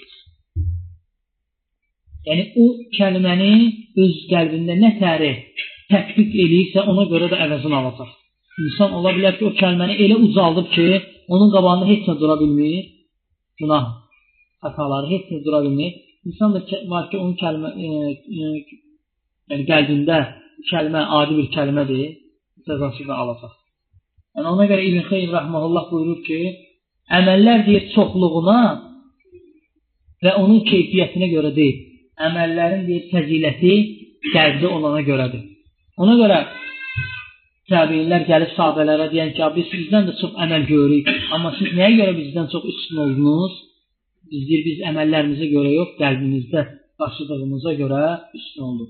Yəni o kəlməni öz qəlbində nə təri tətbiq eləyirsə, ona görə də əvəzini alacaq. İnsan ola bilər ki, o kəlməni elə ucaldıb ki, onun qabağında heç nə dura bilmir. Günah, xətaları heç nə dura bilmir. İnsan da var ki, onun kəlmə, e, e, yəni qəlbində kəlmə adi bir kəlmədir, cəzasını da alacaq. Yəni ona görə İbn Xeyyim rəhməhullah buyurur ki, əməllər deyir çoxluğuna və onun keyfiyyətinə görə deyil. Əməllərin deyir fəziləti qəlbdə olana görədir. Ona görə təbiinlər gəlib sahabələrə deyən ki, biz sizdən də çox əməl görürük, amma siz nəyə görə bizdən çox üstün oldunuz? Biz deyir, biz əməllərimizə görə yox, qəlbimizdə daşıdığımıza görə üstün olduq.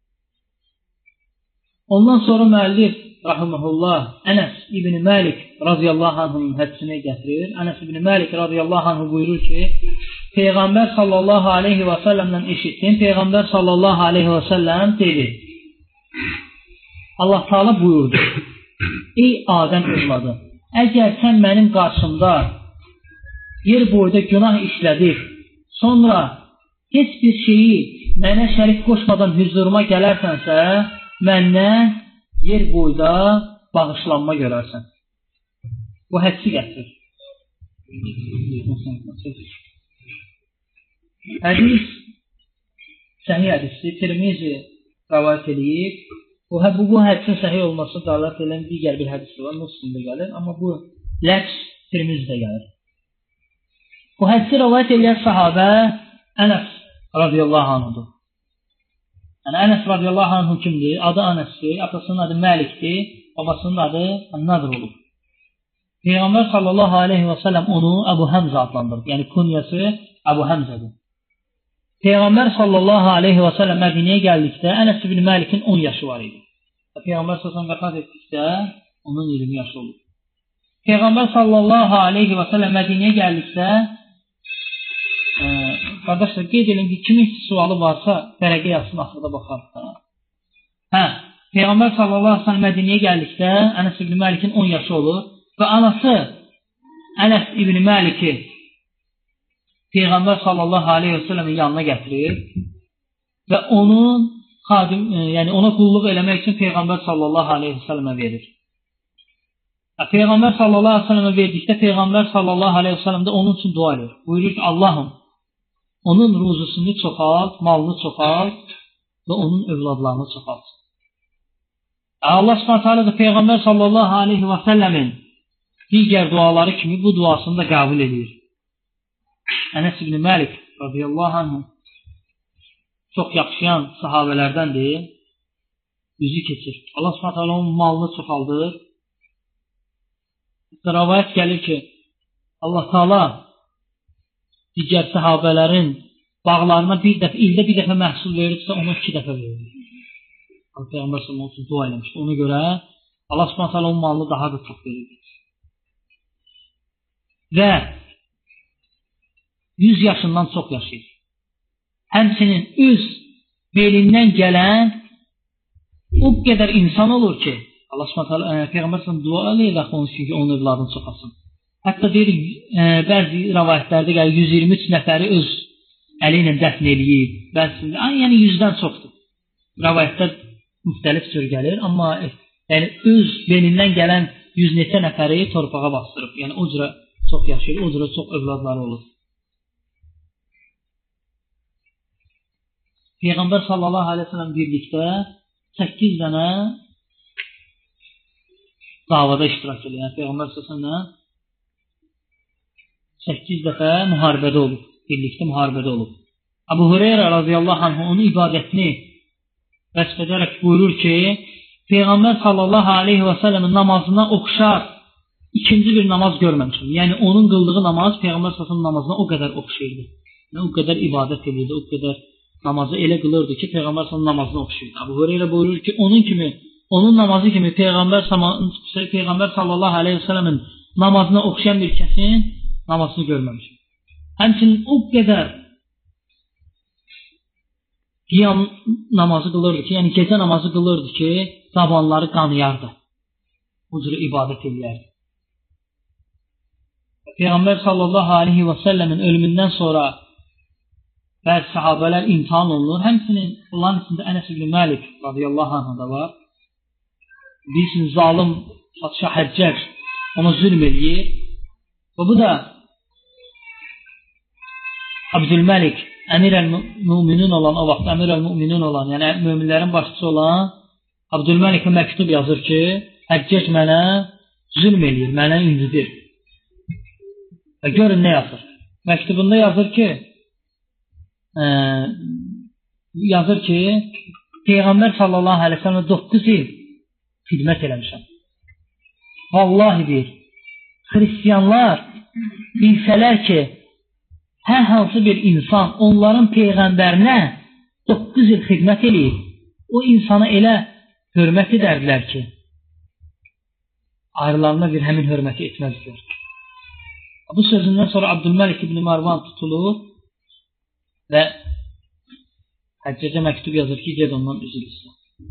Ondan sonra müəllif rahimehullah Ənəs ibn Məlik radiyallahu anh'ın hədisini gətirir. Ənəs ibn Məlik radiyallahu anh'ı buyurur ki, Peyğəmbər sallallahu aleyhi və səlləmdən eşitdim. Peyğəmbər sallallahu aleyhi və səlləm dedi. Allah Teala buyurdu. Ey Adəm övladı, əgər sən mənim qarşımda yer boyda günah işlədib, sonra heç bir şeyi mənə şərik qoşmadan hüzuruma gələrsənsə, məndən yer boyda bağışlanma görərsən. Bu hədisi gətirir. Hədis səhih hədisdir. Tirmizi rəvayət edib. Bu, bu, bu hədisin səhih olması dəlalət edən digər bir hədis var. Müslimdə gəlir. Amma bu ləfz Tirmizidə gəlir. Bu hədisi rəvayət edən sahabə Ənəs radiyallahu anhudur. Yəni Ənəs radiyallahu anhu kimdir? Adı Ənəsdir, atasının adı Məlikdir, babasının adı Nadr olub. Peyğəmbər sallallahu aleyhi və səlləm onu Əbu Həmzə adlandırır. Yəni kunyası Əbu Həmzədir. Peyğəmbər sallallahu aleyhi və səlləm Mədinəyə gəldikdə Ənəs ibn Məlikin on yaşı var idi. Peyğəmbər sallallahu aleyhi və səlləm vəfat etdikdə onun iyirmi yaşı olub. Peyğəmbər sallallahu aleyhi və səlləm Mədinəyə gəldikdə e, qardaşlar qeyd edin ki, kimin sualı varsa vərəqə yazsın, axırda baxarıq. Hə, Peyğəmbər sallallahu aleyhi və səlləm Mədinəyə gəldikdə Ənəs ibn Məlikin on yaşı olur və anası Ənəs ibn Məliki Peyğəmbər sallallahu aleyhi və səlləmin yanına gətirir və onun xadim, yəni ona qulluq eləmək üçün Peyğəmbər sallallahu aleyhi və səlləmə verir. Peyğəmbər sallallahu aleyhi və səlləmə verdikdə Peyğəmbər sallallahu aleyhi və səlləm də onun üçün dua edir. Buyurur ki, Allahım, onun ruzusunu çoxalt, malını çoxalt və onun övladlarını çoxalt. Allah subhanahu taala da Peyğəmbər sallallahu aleyhi və səlləmin digər duaları kimi bu duasını da qəbul edir. Ənəs ibn Məlik radiyallahu anhu çox yaxşıyan sahabələrdəndir. Yüzü keçir. Allah subhanahu taala onun malını çoxaldır. Rəvayət gəlir ki, Allah Taala digər sahabələrin bağlarına bir dəfə, ildə bir dəfə məhsul verirsə, ona iki dəfə verir. Peyğəmbər sallallahu əleyhi və səlləm dua eləmişdi. Ona görə Allah subhanahu taala onun malını daha da çox verir. Və yüz yaşından çox yaşayır. Həmçinin öz belindən gələn o qədər insan olur ki, Allah subhanahu taala Peyğəmbər sallallahu əleyhi və səlləm dua eləyir onun üçün ki, onun övladını çoxalsın. Hətta deyir, e, bəzi rəvayətlərdə gəlir yüz iyirmi üç nəfəri öz əli ilə dəfn eləyib. Bəzisində, yəni yüzdən çoxdur. Rəvayətlər müxtəlif cür gəlir, amma yəni öz belindən gələn yüz neçə nəfəri torpağa bastırıb. Yəni o cürə çox yaşayır, o cürə çox övladları olur. Peyğəmbər sallallahu aleyhi və səlləm birlikdə səkkiz dənə davada iştirak edir. Yəni Peyğəmbər sallallahu aleyhi və səlləm səkkiz dəfə müharibədə olub, birlikdə müharibədə olub. Əbu Hüreyrə radiyallahu anh onun ibadətini vəsf edərək buyurur ki, Peyğəmbər sallallahu aleyhi və səlləmin namazına oxşar ikinci bir namaz görməmişim. Yəni onun qıldığı namaz Peyğəmbər sallallahu aleyhi və səlləmin namazına o qədər oxşayırdı. Yəni, o qədər ibadət edirdi, o qədər namazı elə qılırdı ki, Peyğəmbər sallallahu aleyhi və səlləmin namazına oxşayırdı. Əbu Hüreyrə buyurur ki, onun kimi, onun namazı kimi Peyğəmbər, Peyğəmbər sallallahu aleyhi və səlləmin namazına oxşayan bir kəsin namazını görməmişim. Həmçinin o qədər qiyam namazı qılırdı ki, yəni gecə namazı qılırdı ki, dabanları qanıyardı. Bu cür ibadət eləyərdi. Peyğəmbər sallallahu aleyhi və səlləmin ölümündən sonra bəzi sahabələr imtihan olunur. Həmçinin onların içində Ənəs ibn Məlik radiyallahu anh da var. Bilirsiniz, zalim Padşah Həccac ona zülm eləyir. Və bu da Abdülməlik, əmir-əl-müminin olan, o vaxt əmir-əl-müminin olan, yəni möminlərin başçısı olan Abdülməlikə məktub yazır ki, Həccac mənə zülm eləyir, mənə incidir. Və görün nə yazır. Məktubunda yazır ki, e, yazır ki, Peyğəmbər sallallahu aleyhi ve sellem doqquz il xidmət eləmişəm. Vallahi deyir, xristiyanlar bilsələr ki, hər hansı bir insan onların Peyğəmbərinə doqquz il xidmət eləyir, o insana elə hörmət edərdilər ki, ayrılarına bir həmin hörməti etməzdilər. Bu sözündən sonra Abdülməlik ibn Marvan tutulur və Həccacə məktub yazır ki, ged ondan üzr istə.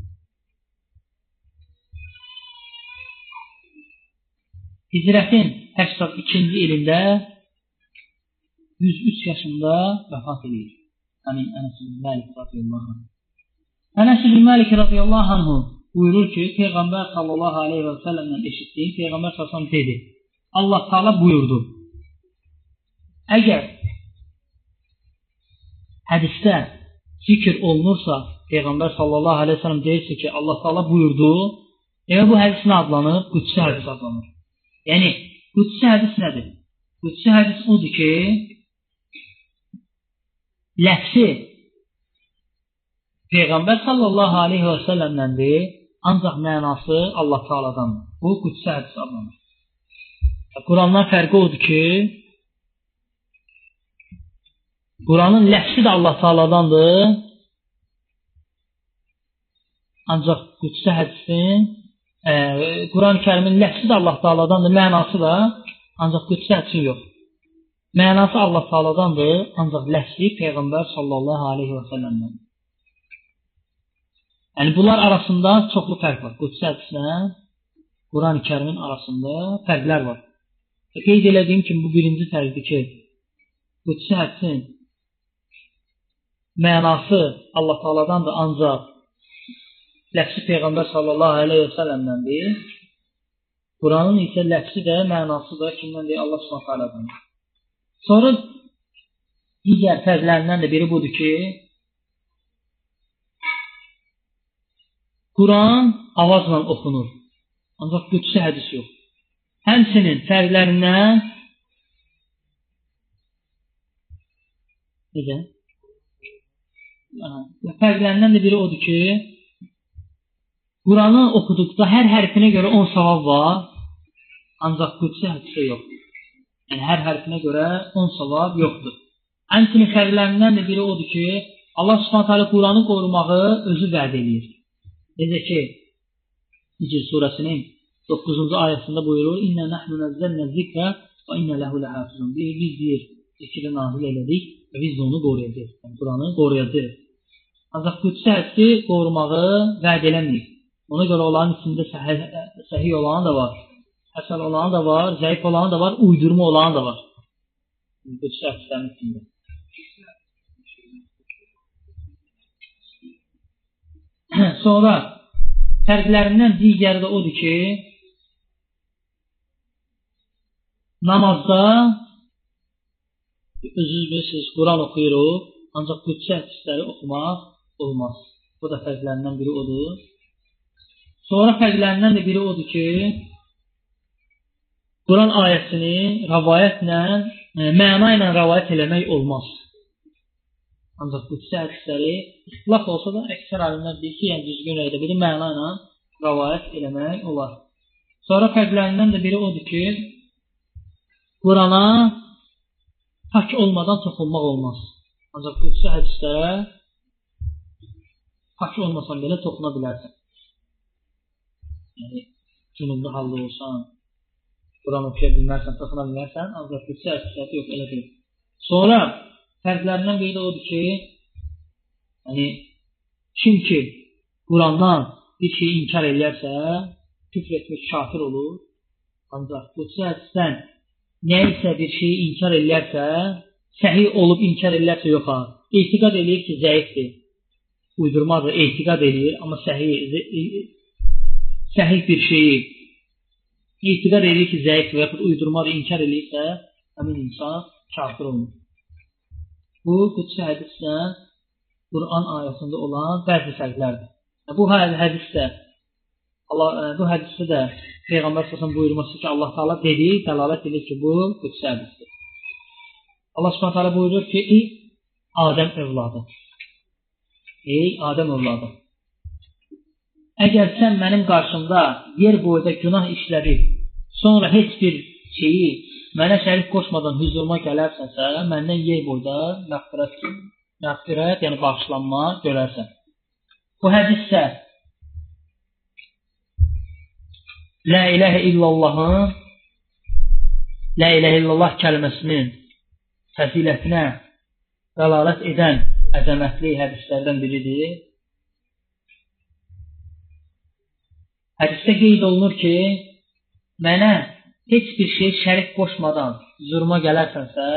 Hicrətin səksən ikinci ilində yüz üç yaşında vəfat edir. Həmin Ənəs ibn Məlik radiyallahu anh. Ənəs ibn Məlik radiyallahu anh buyurur ki, Peyğəmbər sallallahu aleyhi və səlləmdən eşitdiyim, Peyğəmbər sallallahu aleyhi və səlləm dedi, Allah Teala buyurdu, əgər hədisdə zikr olunursa, Peyğəmbər sallallahu aleyhi və səlləm deyirsə ki, Allah Teala buyurdu, yəni bu hədis nə adlanır? Qudsi hədis adlanır. Yəni, qudsi hədis nədir? Qudsi hədis odur ki, ləfsi Peyğəmbər sallallahu aleyhi və səlləmdəndir, ancaq mənası Allah Teala'dandır. Bu qudsi hədis adlanır. Qurandan fərqi odur ki, Quranın ləfsi də Allah Teala'dandır, ancaq qudsi hədisin, e, Quran-ı Kərimin ləfsi də Allah Teala'dandır, mənası da, ancaq qudsi hədisin yox. Mənası Allah Teala'dandır, ancaq ləfsi Peyğəmbər sallallahu aleyhi və səlləmdən. Yəni, bunlar arasında çoxlu fərq var. Qudsi hədislə Quran-ı Kərimin arasında fərqlər var. E, qeyd elədiyim kimi, bu birinci fərqdir ki, qudsi hədisin mənası Allah Teala'dandır, ancaq ləfsi Peyğəmbər sallallahu aleyhi və səlləmdəndir. Quranın isə ləfsi də, mənası da kimdəndir? Allah subhanahu ta'aladandır. Sonra digər fərqlərindən də biri budur ki, Quran avazla oxunur, ancaq qudsi hədis yox. Həmçinin fərqlərindən necə? Fərqlərindən də biri odur ki, Quranı oxuduqda hər hərfinə görə on savab var, ancaq qudsi hədisə yoxdur. Yəni, hər hərfinə görə on savab yoxdur. Həmçinin fərqlərindən də biri odur ki, Allah subhanahu ta'ala Quranı qorumağı özü vəd edir. Necə ki, Hicr surəsinin doqquzuncu ayəsində buyurur, İnnə nəhnu nəzzəlnə zikrə və innə ləhu ləhafizun. Biz deyir, zikri nazil elədik və biz onu qoruyacaq. Yəni, Quranı qoruyacaq. Ancaq qudsi hədisi qorumağı vəd eləməyib. Ona görə onların içində səhih olanı da var, həsən olanı da var, zəif olanı da var, uydurma olanı da var. Qudsi hədislərin içində. Sonra fərqlərindən digəri də odur ki, namazda özünüz bilirsiniz, Quran oxuyuruq, ancaq qudsi hədisləri oxumaq olmaz. Bu da fərqlərindən biri odur. Sonra fərqlərindən də biri odur ki, Quran ayəsini rəvayətlə, məna ilə rəvayət eləmək olmaz. Ancaq qudsi hədisləri istilaf olsa da əksər alimlər deyir ki, yəni düzgün elə biri məna ilə rəvayət eləmək olar. Sonra fərqlərindən də biri odur ki, Qurana pak olmadan toxunmaq olmaz. Ancaq qudsi hədislərə pak olmasan belə toxuna bilərsən. Yəni, cünublu halda olsan, Quran oxuya bilmərsən, toxuna bilərsən, ancaq qudsi hədisləri yox, elə deyil. Sonra fərqlərindən biri də odur ki, yəni, kim ki Qurandan bir şeyi inkar edərsə, küfr etmək kafir olur. Ancaq qudsi hədisdən nə isə bir şeyi inkar edərsə, səhih olub inkar edərsə yox ha. Etiqad edir ki, zəifdir. Uydurmadır, etiqad edir, amma səhih, səhih bir şeyi etiqad edir ki, zəifdir və yaxud uydurmadır, inkar edirsə, həmin insan kafir olmur. Bu, qudsi hədislə Quran ayəsində olan bəzi fərqlərdir. Bu hədisdə Allah, bu hədisdə də Peyğəmbər səsən buyurması ki, Allah Teala dedi, dəlalət edir ki, bu qudsi hədisdir. Allah Subhanahu taala buyurur ki, ey Adəm övladı. Ey Adəm övladı. Əgər sən mənim qarşımda yer boyda günah işlədib, sonra heç bir şeyi mənə şərik qoşmadan hüzuruma gələrsənsə, məndən yer boyda məğfirət, məğfirət, yəni bağışlanma görərsən. Bu hədisdə La ilahə illallahın La ilahə illallah kəlməsinin fəzilətinə dəlalət edən əzəmətli hədislərdən biridir. Hədisdə qeyd olunur ki, mənə heç bir şey şərik qoşmadan hüzuruma gələrsənsə,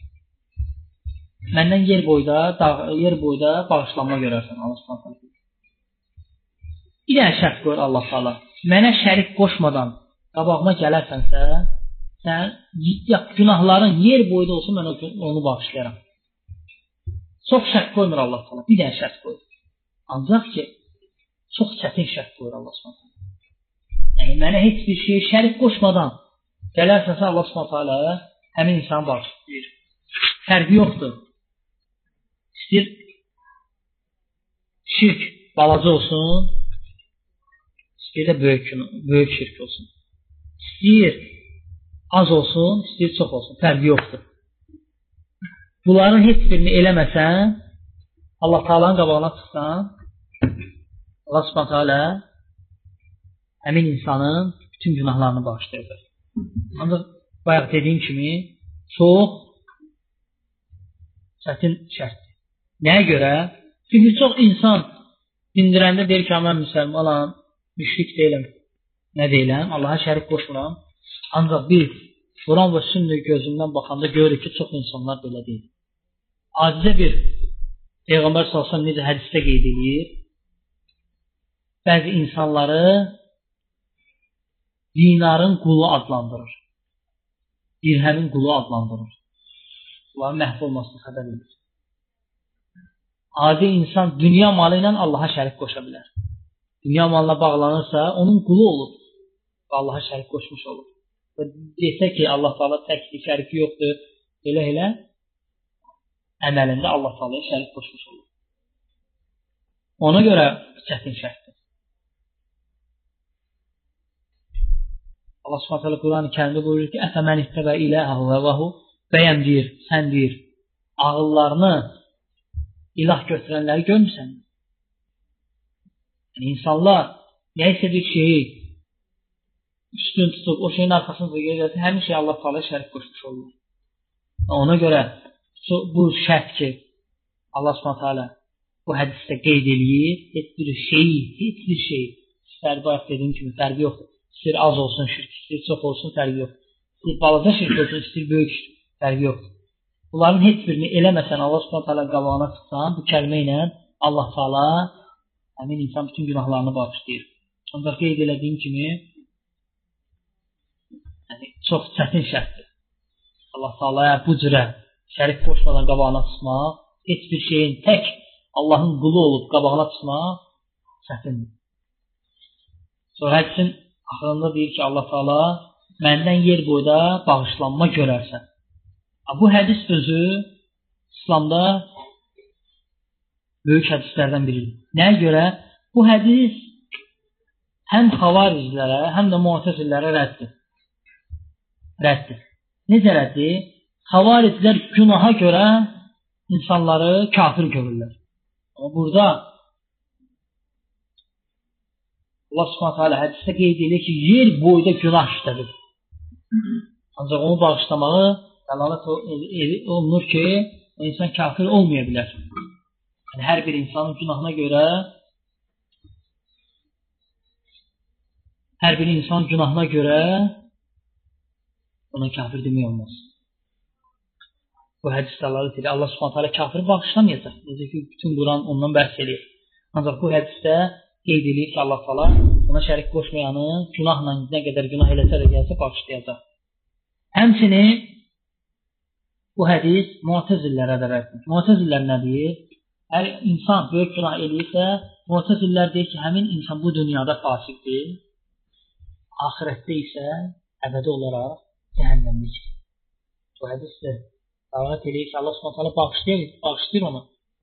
məndən yer boyda, yer boyda bağışlanma görərsən. Allah Subhanahu. Bir dənə şərt qoyur Allah Teala. Mənə şərik qoşmadan qabağıma gələrsənsə, sən günahların yer boyda olsun, mən onu bağışlayaram. Çox şərt qoymur Allah Teala. Bir dənə şərt qoyur. Ancaq ki, çox çətin şərt qoyur Allah Subhanahu. Yəni, mənə heç bir şey şərik qoşmadan gələrsənsə Allah Subhanahu həmin insanı bağışlayır. Fərqi yoxdur. İstəyir şirk balaca olsun, istəyir də böyük, böyük şirk olsun. İstəyir az olsun, istəyir çox olsun. Fərqi yoxdur. Bunların heç birini eləməsən, Allah Taala'nın qabağına çıxsan, Allah Subhanahu taala həmin insanın bütün günahlarını bağışlayacaq. Ancaq bayaq dediyim kimi çox çətin şərtdir. Nəyə görə? Çünki çox insan dindirəndə deyir ki, mən müsəlmanam, müşrik deyiləm, nə deyiləm, Allaha şərik qoşmuram. Ancaq biz Quran və sünnə gözündən baxanda görürük ki, çox insanlar belə deyil. Acizə bir Peyğəmbər sallallahu əleyhi və səlləm necə hədisdə qeyd edir, bəzi insanları dinarın qulu adlandırır. Dirhəmin qulu adlandırır. Bunların məhv olmasını xəbər edir. Adi insan dünya malı ilə Allaha şərik qoşa bilər. Dünya malına bağlanırsa, onun qulu olur və Allaha şərik qoşmuş olur. Və desə ki, Allah Teala təkdir, şəriki yoxdur, elə-elə əməlində Allah Teala'ya şərik qoşmuş olur. Ona görə çətin şərtdir. Allah Subhanahu taala Quran-ı Kərimdə buyurur ki, "Əfəmən ittəbə iləhəhu həvəhu" bəyəm deyir, sən deyir, ağıllarını ilah götürənləri görmürsən? Yəni, insanlar nəysə bir şeyi üstün tutub, o şeyin arxasında gedirsə, həmin şey Allah Teala'ya şərik qoşmuş olur. Ona görə bu şərt ki, Allah Subhanahu taala bu hədisdə qeyd eləyir, heç bir şeyi, heç bir şey, istər bayaq dediyim kimi fərqi yoxdur. İstər az olsun şirk, istər çox olsun fərqi yoxdur. İstər balaca şirk olsun, istər böyük şirk, fərqi yoxdur. Bunların heç birini eləməsən, Allah Subhanahu taala qabağına çıxsan, bu kəlmə ilə Allah Teala həmin insan bütün günahlarını bağışlayır. Ancaq qeyd elədiyim kimi, yəni, çox çətin şərtdir. Allah Teala'ya bu cürə şərik qoşmadan qabağına çıxmaq, heç bir şeyin tək Allahın qulu olub qabağına çıxmaq çətindir. Sonra hədisin axırında deyir ki, Allah Teala məndən yer boyda bağışlanma görərsən. Bu hədis özü İslamda böyük hədislərdən biridir. Nəyə görə? Bu hədis həm xavariclərə, həm də mu'təzililərə rəddir. Rəddir. Necə rəddir? Xavariclər günaha görə insanları kafir görürlər. Amma burada Allah Subhanahu taala hədisdə qeyd edir ki, yer boyda günah işlədir. Ancaq onu bağışlamağı Dəlalət olunur ki, o insan kafir olmaya bilər. Yəni, hər bir insanın günahına görə hər bir insan günahına görə ona kafir demək olmaz. Bu hədis dəlalət edir. Allah Subhanahu taala kafiri bağışlamayacaq. Necə ki, bütün Quran ondan bəhs edir. Ancaq bu hədisdə qeyd edir ki, Allah Taala ona şərik qoşmayanı günahla nə qədər günah eləsə də gəlsə bağışlayacaq. Həmçinin bu hədis Mu'təzillərə də rəddir. Mu'təzillər nə deyir? Hər insan böyük günah eləyirsə, Mu'təzillər deyir ki, həmin insan bu dünyada fasiqdir, axirətdə isə əbədi olaraq cəhənnəmlikdir. Bu hədisdə dəlalət edir ki, Allah Subhanahu taala bağışlayır, bağışlayır onu.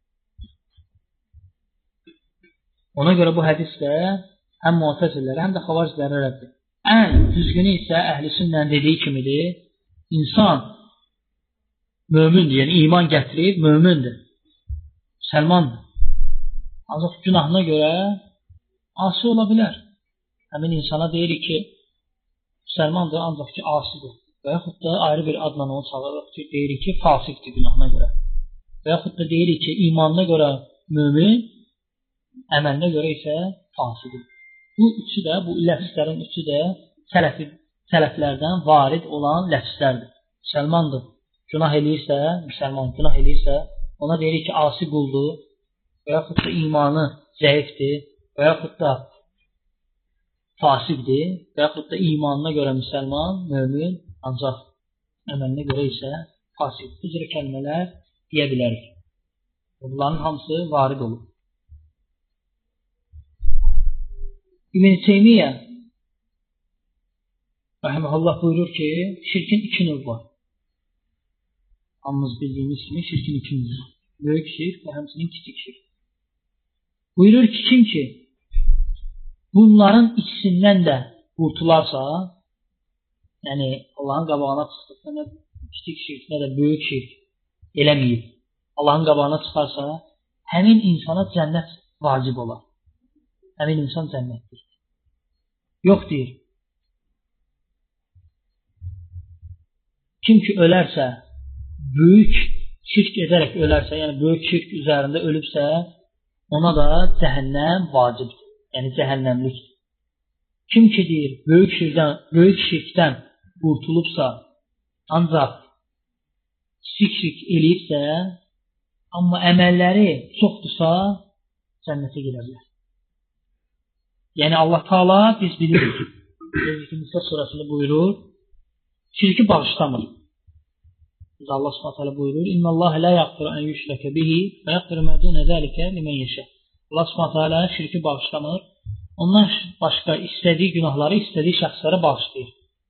Ona görə bu hədisdə həm Mu'təzillərə, həm də Xavariclərə rəddir. Ən düzgünü isə əhl-i-sünnənin dediyi kimidir. İnsan mömindir, yəni iman gətirib, mömindir, müsəlmandır. Ancaq günahına görə asi ola bilər. Həmin insana deyirik ki, müsəlmandır, ancaq ki, asidir. Və yaxud da ayrı bir adla onu çağırırıq ki, deyirik ki, fasikdir günahına görə. Və yaxud da deyirik ki, imanına görə mömin, əməlinə görə isə fasidir. Bu üçü də, bu ləfslərin üçü də sələfi, sələflərdən varid olan ləfslərdir. Müsəlmandır, günah eləyirsə, müsəlman günah eləyirsə, ona deyirik ki, asi quldur və yaxud da imanı zəifdir və yaxud da fasikdir və yaxud da imanına görə müsəlman, mömin, ancaq əməlinə görə isə fasik. Bu cür kəlmələr deyə bilərik. Bunların hamısı varid olur. İbn Teymiyyə rahimehullah buyurur ki, şirkin iki növ var. Hamımız bildiyimiz kimi şirkin iki növ var. Böyük şirk və həmçinin kiçik şirk. Buyurur ki, kim ki bunların ikisindən də qurtularsa, yəni Allahın qabağına çıxdıqda nə kiçik şirk, nə də böyük şirk eləməyib, Allahın qabağına çıxarsa, həmin insana cənnət vacib olar. Həmin insan cənnətdir. Yox deyir. Kim ki ölərsə, böyük şirk edərək ölərsə, yəni böyük şirk üzərində ölübsə, ona da cəhənnəm vacibdir. Yəni cəhənnəmlikdir. Kim ki deyir, böyük şirkdən, böyük şirkdən qurtulubsa, ancaq kiçik şirk eləyibsə, amma əməlləri çoxdursa, cənnətə girə bilər. Yəni Allah Taala biz bilirik. Nisa surəsində buyurur, şirki bağışlamır. Biz Allah Subhanahu taala buyurur, İnnallaha la yaghfiru an yushraka bihi və yaghfiru ma dun zalika limen yasha. Allah Subhanahu taala şirki bağışlamır. Ondan başqa istədiyi günahları istədiyi şəxslərə bağışlayır.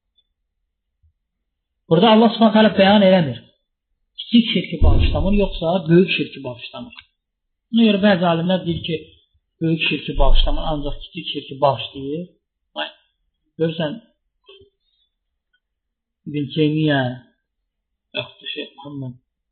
Burada Allah Subhanahu taala bəyan eləmir. Kiçik şirki bağışlamır, yoxsa böyük şirki bağışlamır. Buna görə bəzi alimlər deyir ki, böyük şirki bağışlamır, ancaq kiçik şirki bağışlayır. Görürsən, İbn Teymiyyə, yaxud da Şeyh Muhammed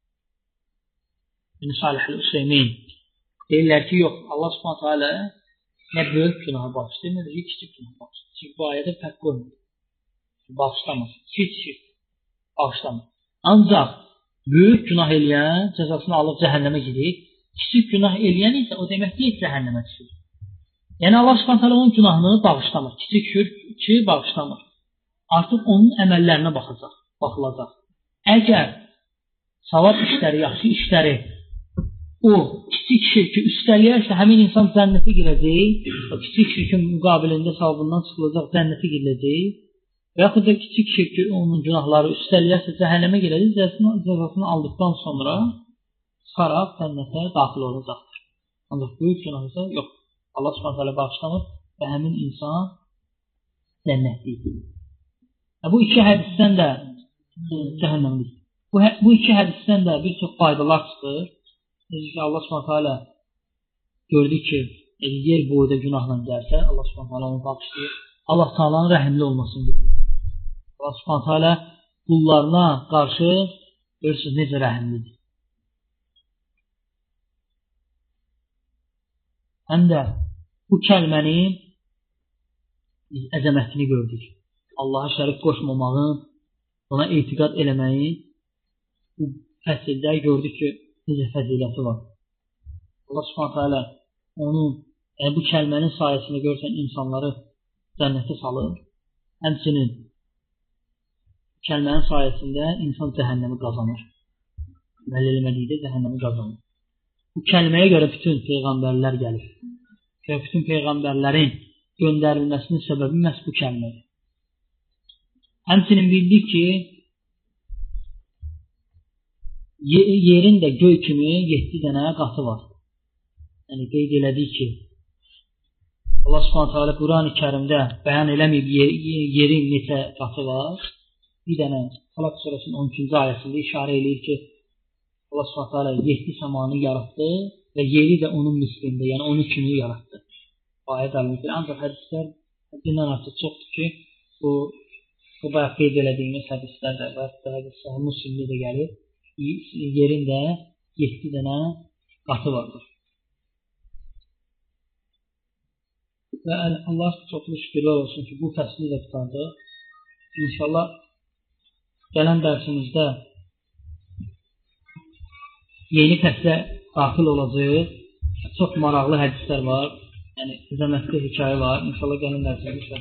bin Salih el-Useymin deyirlər ki, yox, Allah Subhanahu taala nə böyük günahı bağışlayır, nə də kiçik günahı bağışlayır. Çünki bu ayədə fərq qoymur. Bağışlamır, kiçik şirk bağışlamır. Ancaq böyük günah eləyən cəzasını alıb cəhənnəmə gedir. Kiçik günah eləyən isə o demək deyil cəhənnəmə düşür. Yəni Allah Subhanahu taala onun günahını bağışlamır. Kiçik şirki bağışlamır. Artıq onun əməllərinə baxacaq, baxılacaq. Əgər savab işləri, yaxşı işləri o kiçik şirki üstələyərsə, həmin insan cənnətə girəcək. O kiçik şirkin müqabilində savabından çıxılacaq, cənnətə giriləcək. Və yaxud da kiçik şirki onun günahları üstələyərsə, cəhənnəmə girəcək. Cəzasını aldıqdan sonra çıxaraq cənnətə daxil olacaqdır. Ancaq böyük günah isə yox. Allah Subhanahu taala bağışlamır və həmin insan cənnətlidir. Bu iki hədisdən də cəhənnəmlik. Bu, bu iki hədisdən də bir çox faydalar çıxır. Necə ki Allah Subhanahu taala gördü ki, yer boyda günahla gəlsə, Allah Subhanahu taala onu bağışlayır. Allah Taala'nın rəhimli olmasını bilir. Allah Subhanahu taala qullarına qarşı görürsünüz necə rəhimlidir. Həm də bu kəlmənin biz əzəmətini gördük. Allaha şərik qoşmamağın, ona etiqad eləməyin bu fəsildə gördük ki, necə fəziləti var. Allah Subhanahu taala onun yəni bu kəlmənin sayəsində görsən insanları cənnətə salır. Həmçinin kəlmənin sayəsində insan cəhənnəmi qazanır. Əməl eləmədikdə cəhənnəmi qazanır. Bu kəlməyə görə bütün peyğəmbərlər gəlir. Və bütün peyğəmbərlərin göndərilməsinin səbəbi məhz bu kəlmədir. Həmçinin bildik ki, yerin də göy kimi yeddi dənə qatı var. Yəni qeyd elədik ki, Allah Subhanahu taala Quran-ı Kərimdə bəyan eləməyib yerin neçə qatı var. Bir dənə Talaq surəsinin on ikinci ayəsində işarə eləyir ki, Allah Subhanahu taala yeddi səmanı yaratdı və yeri də onun mislində, yəni onun kimi yaratdı. Ayə dəlilir. Ancaq hədislər həddindən artıq çoxdur ki, bu bu bayaq qeyd elədiyimiz hədislərdə və hədislər Müslimdə də gəlir. Yerin də yeddi dənə qatı vardır. Və Allah çoxlu şükürlər olsun ki, bu fəsli də tutardı. İnşallah gələn dərsimizdə yeni fəslə daxil olacaq. Çox maraqlı hədislər var. Yəni, əzəmətli hekayə var. İnşallah gələn dərsimizdə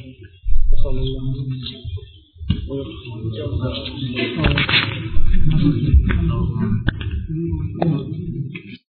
Sallallahu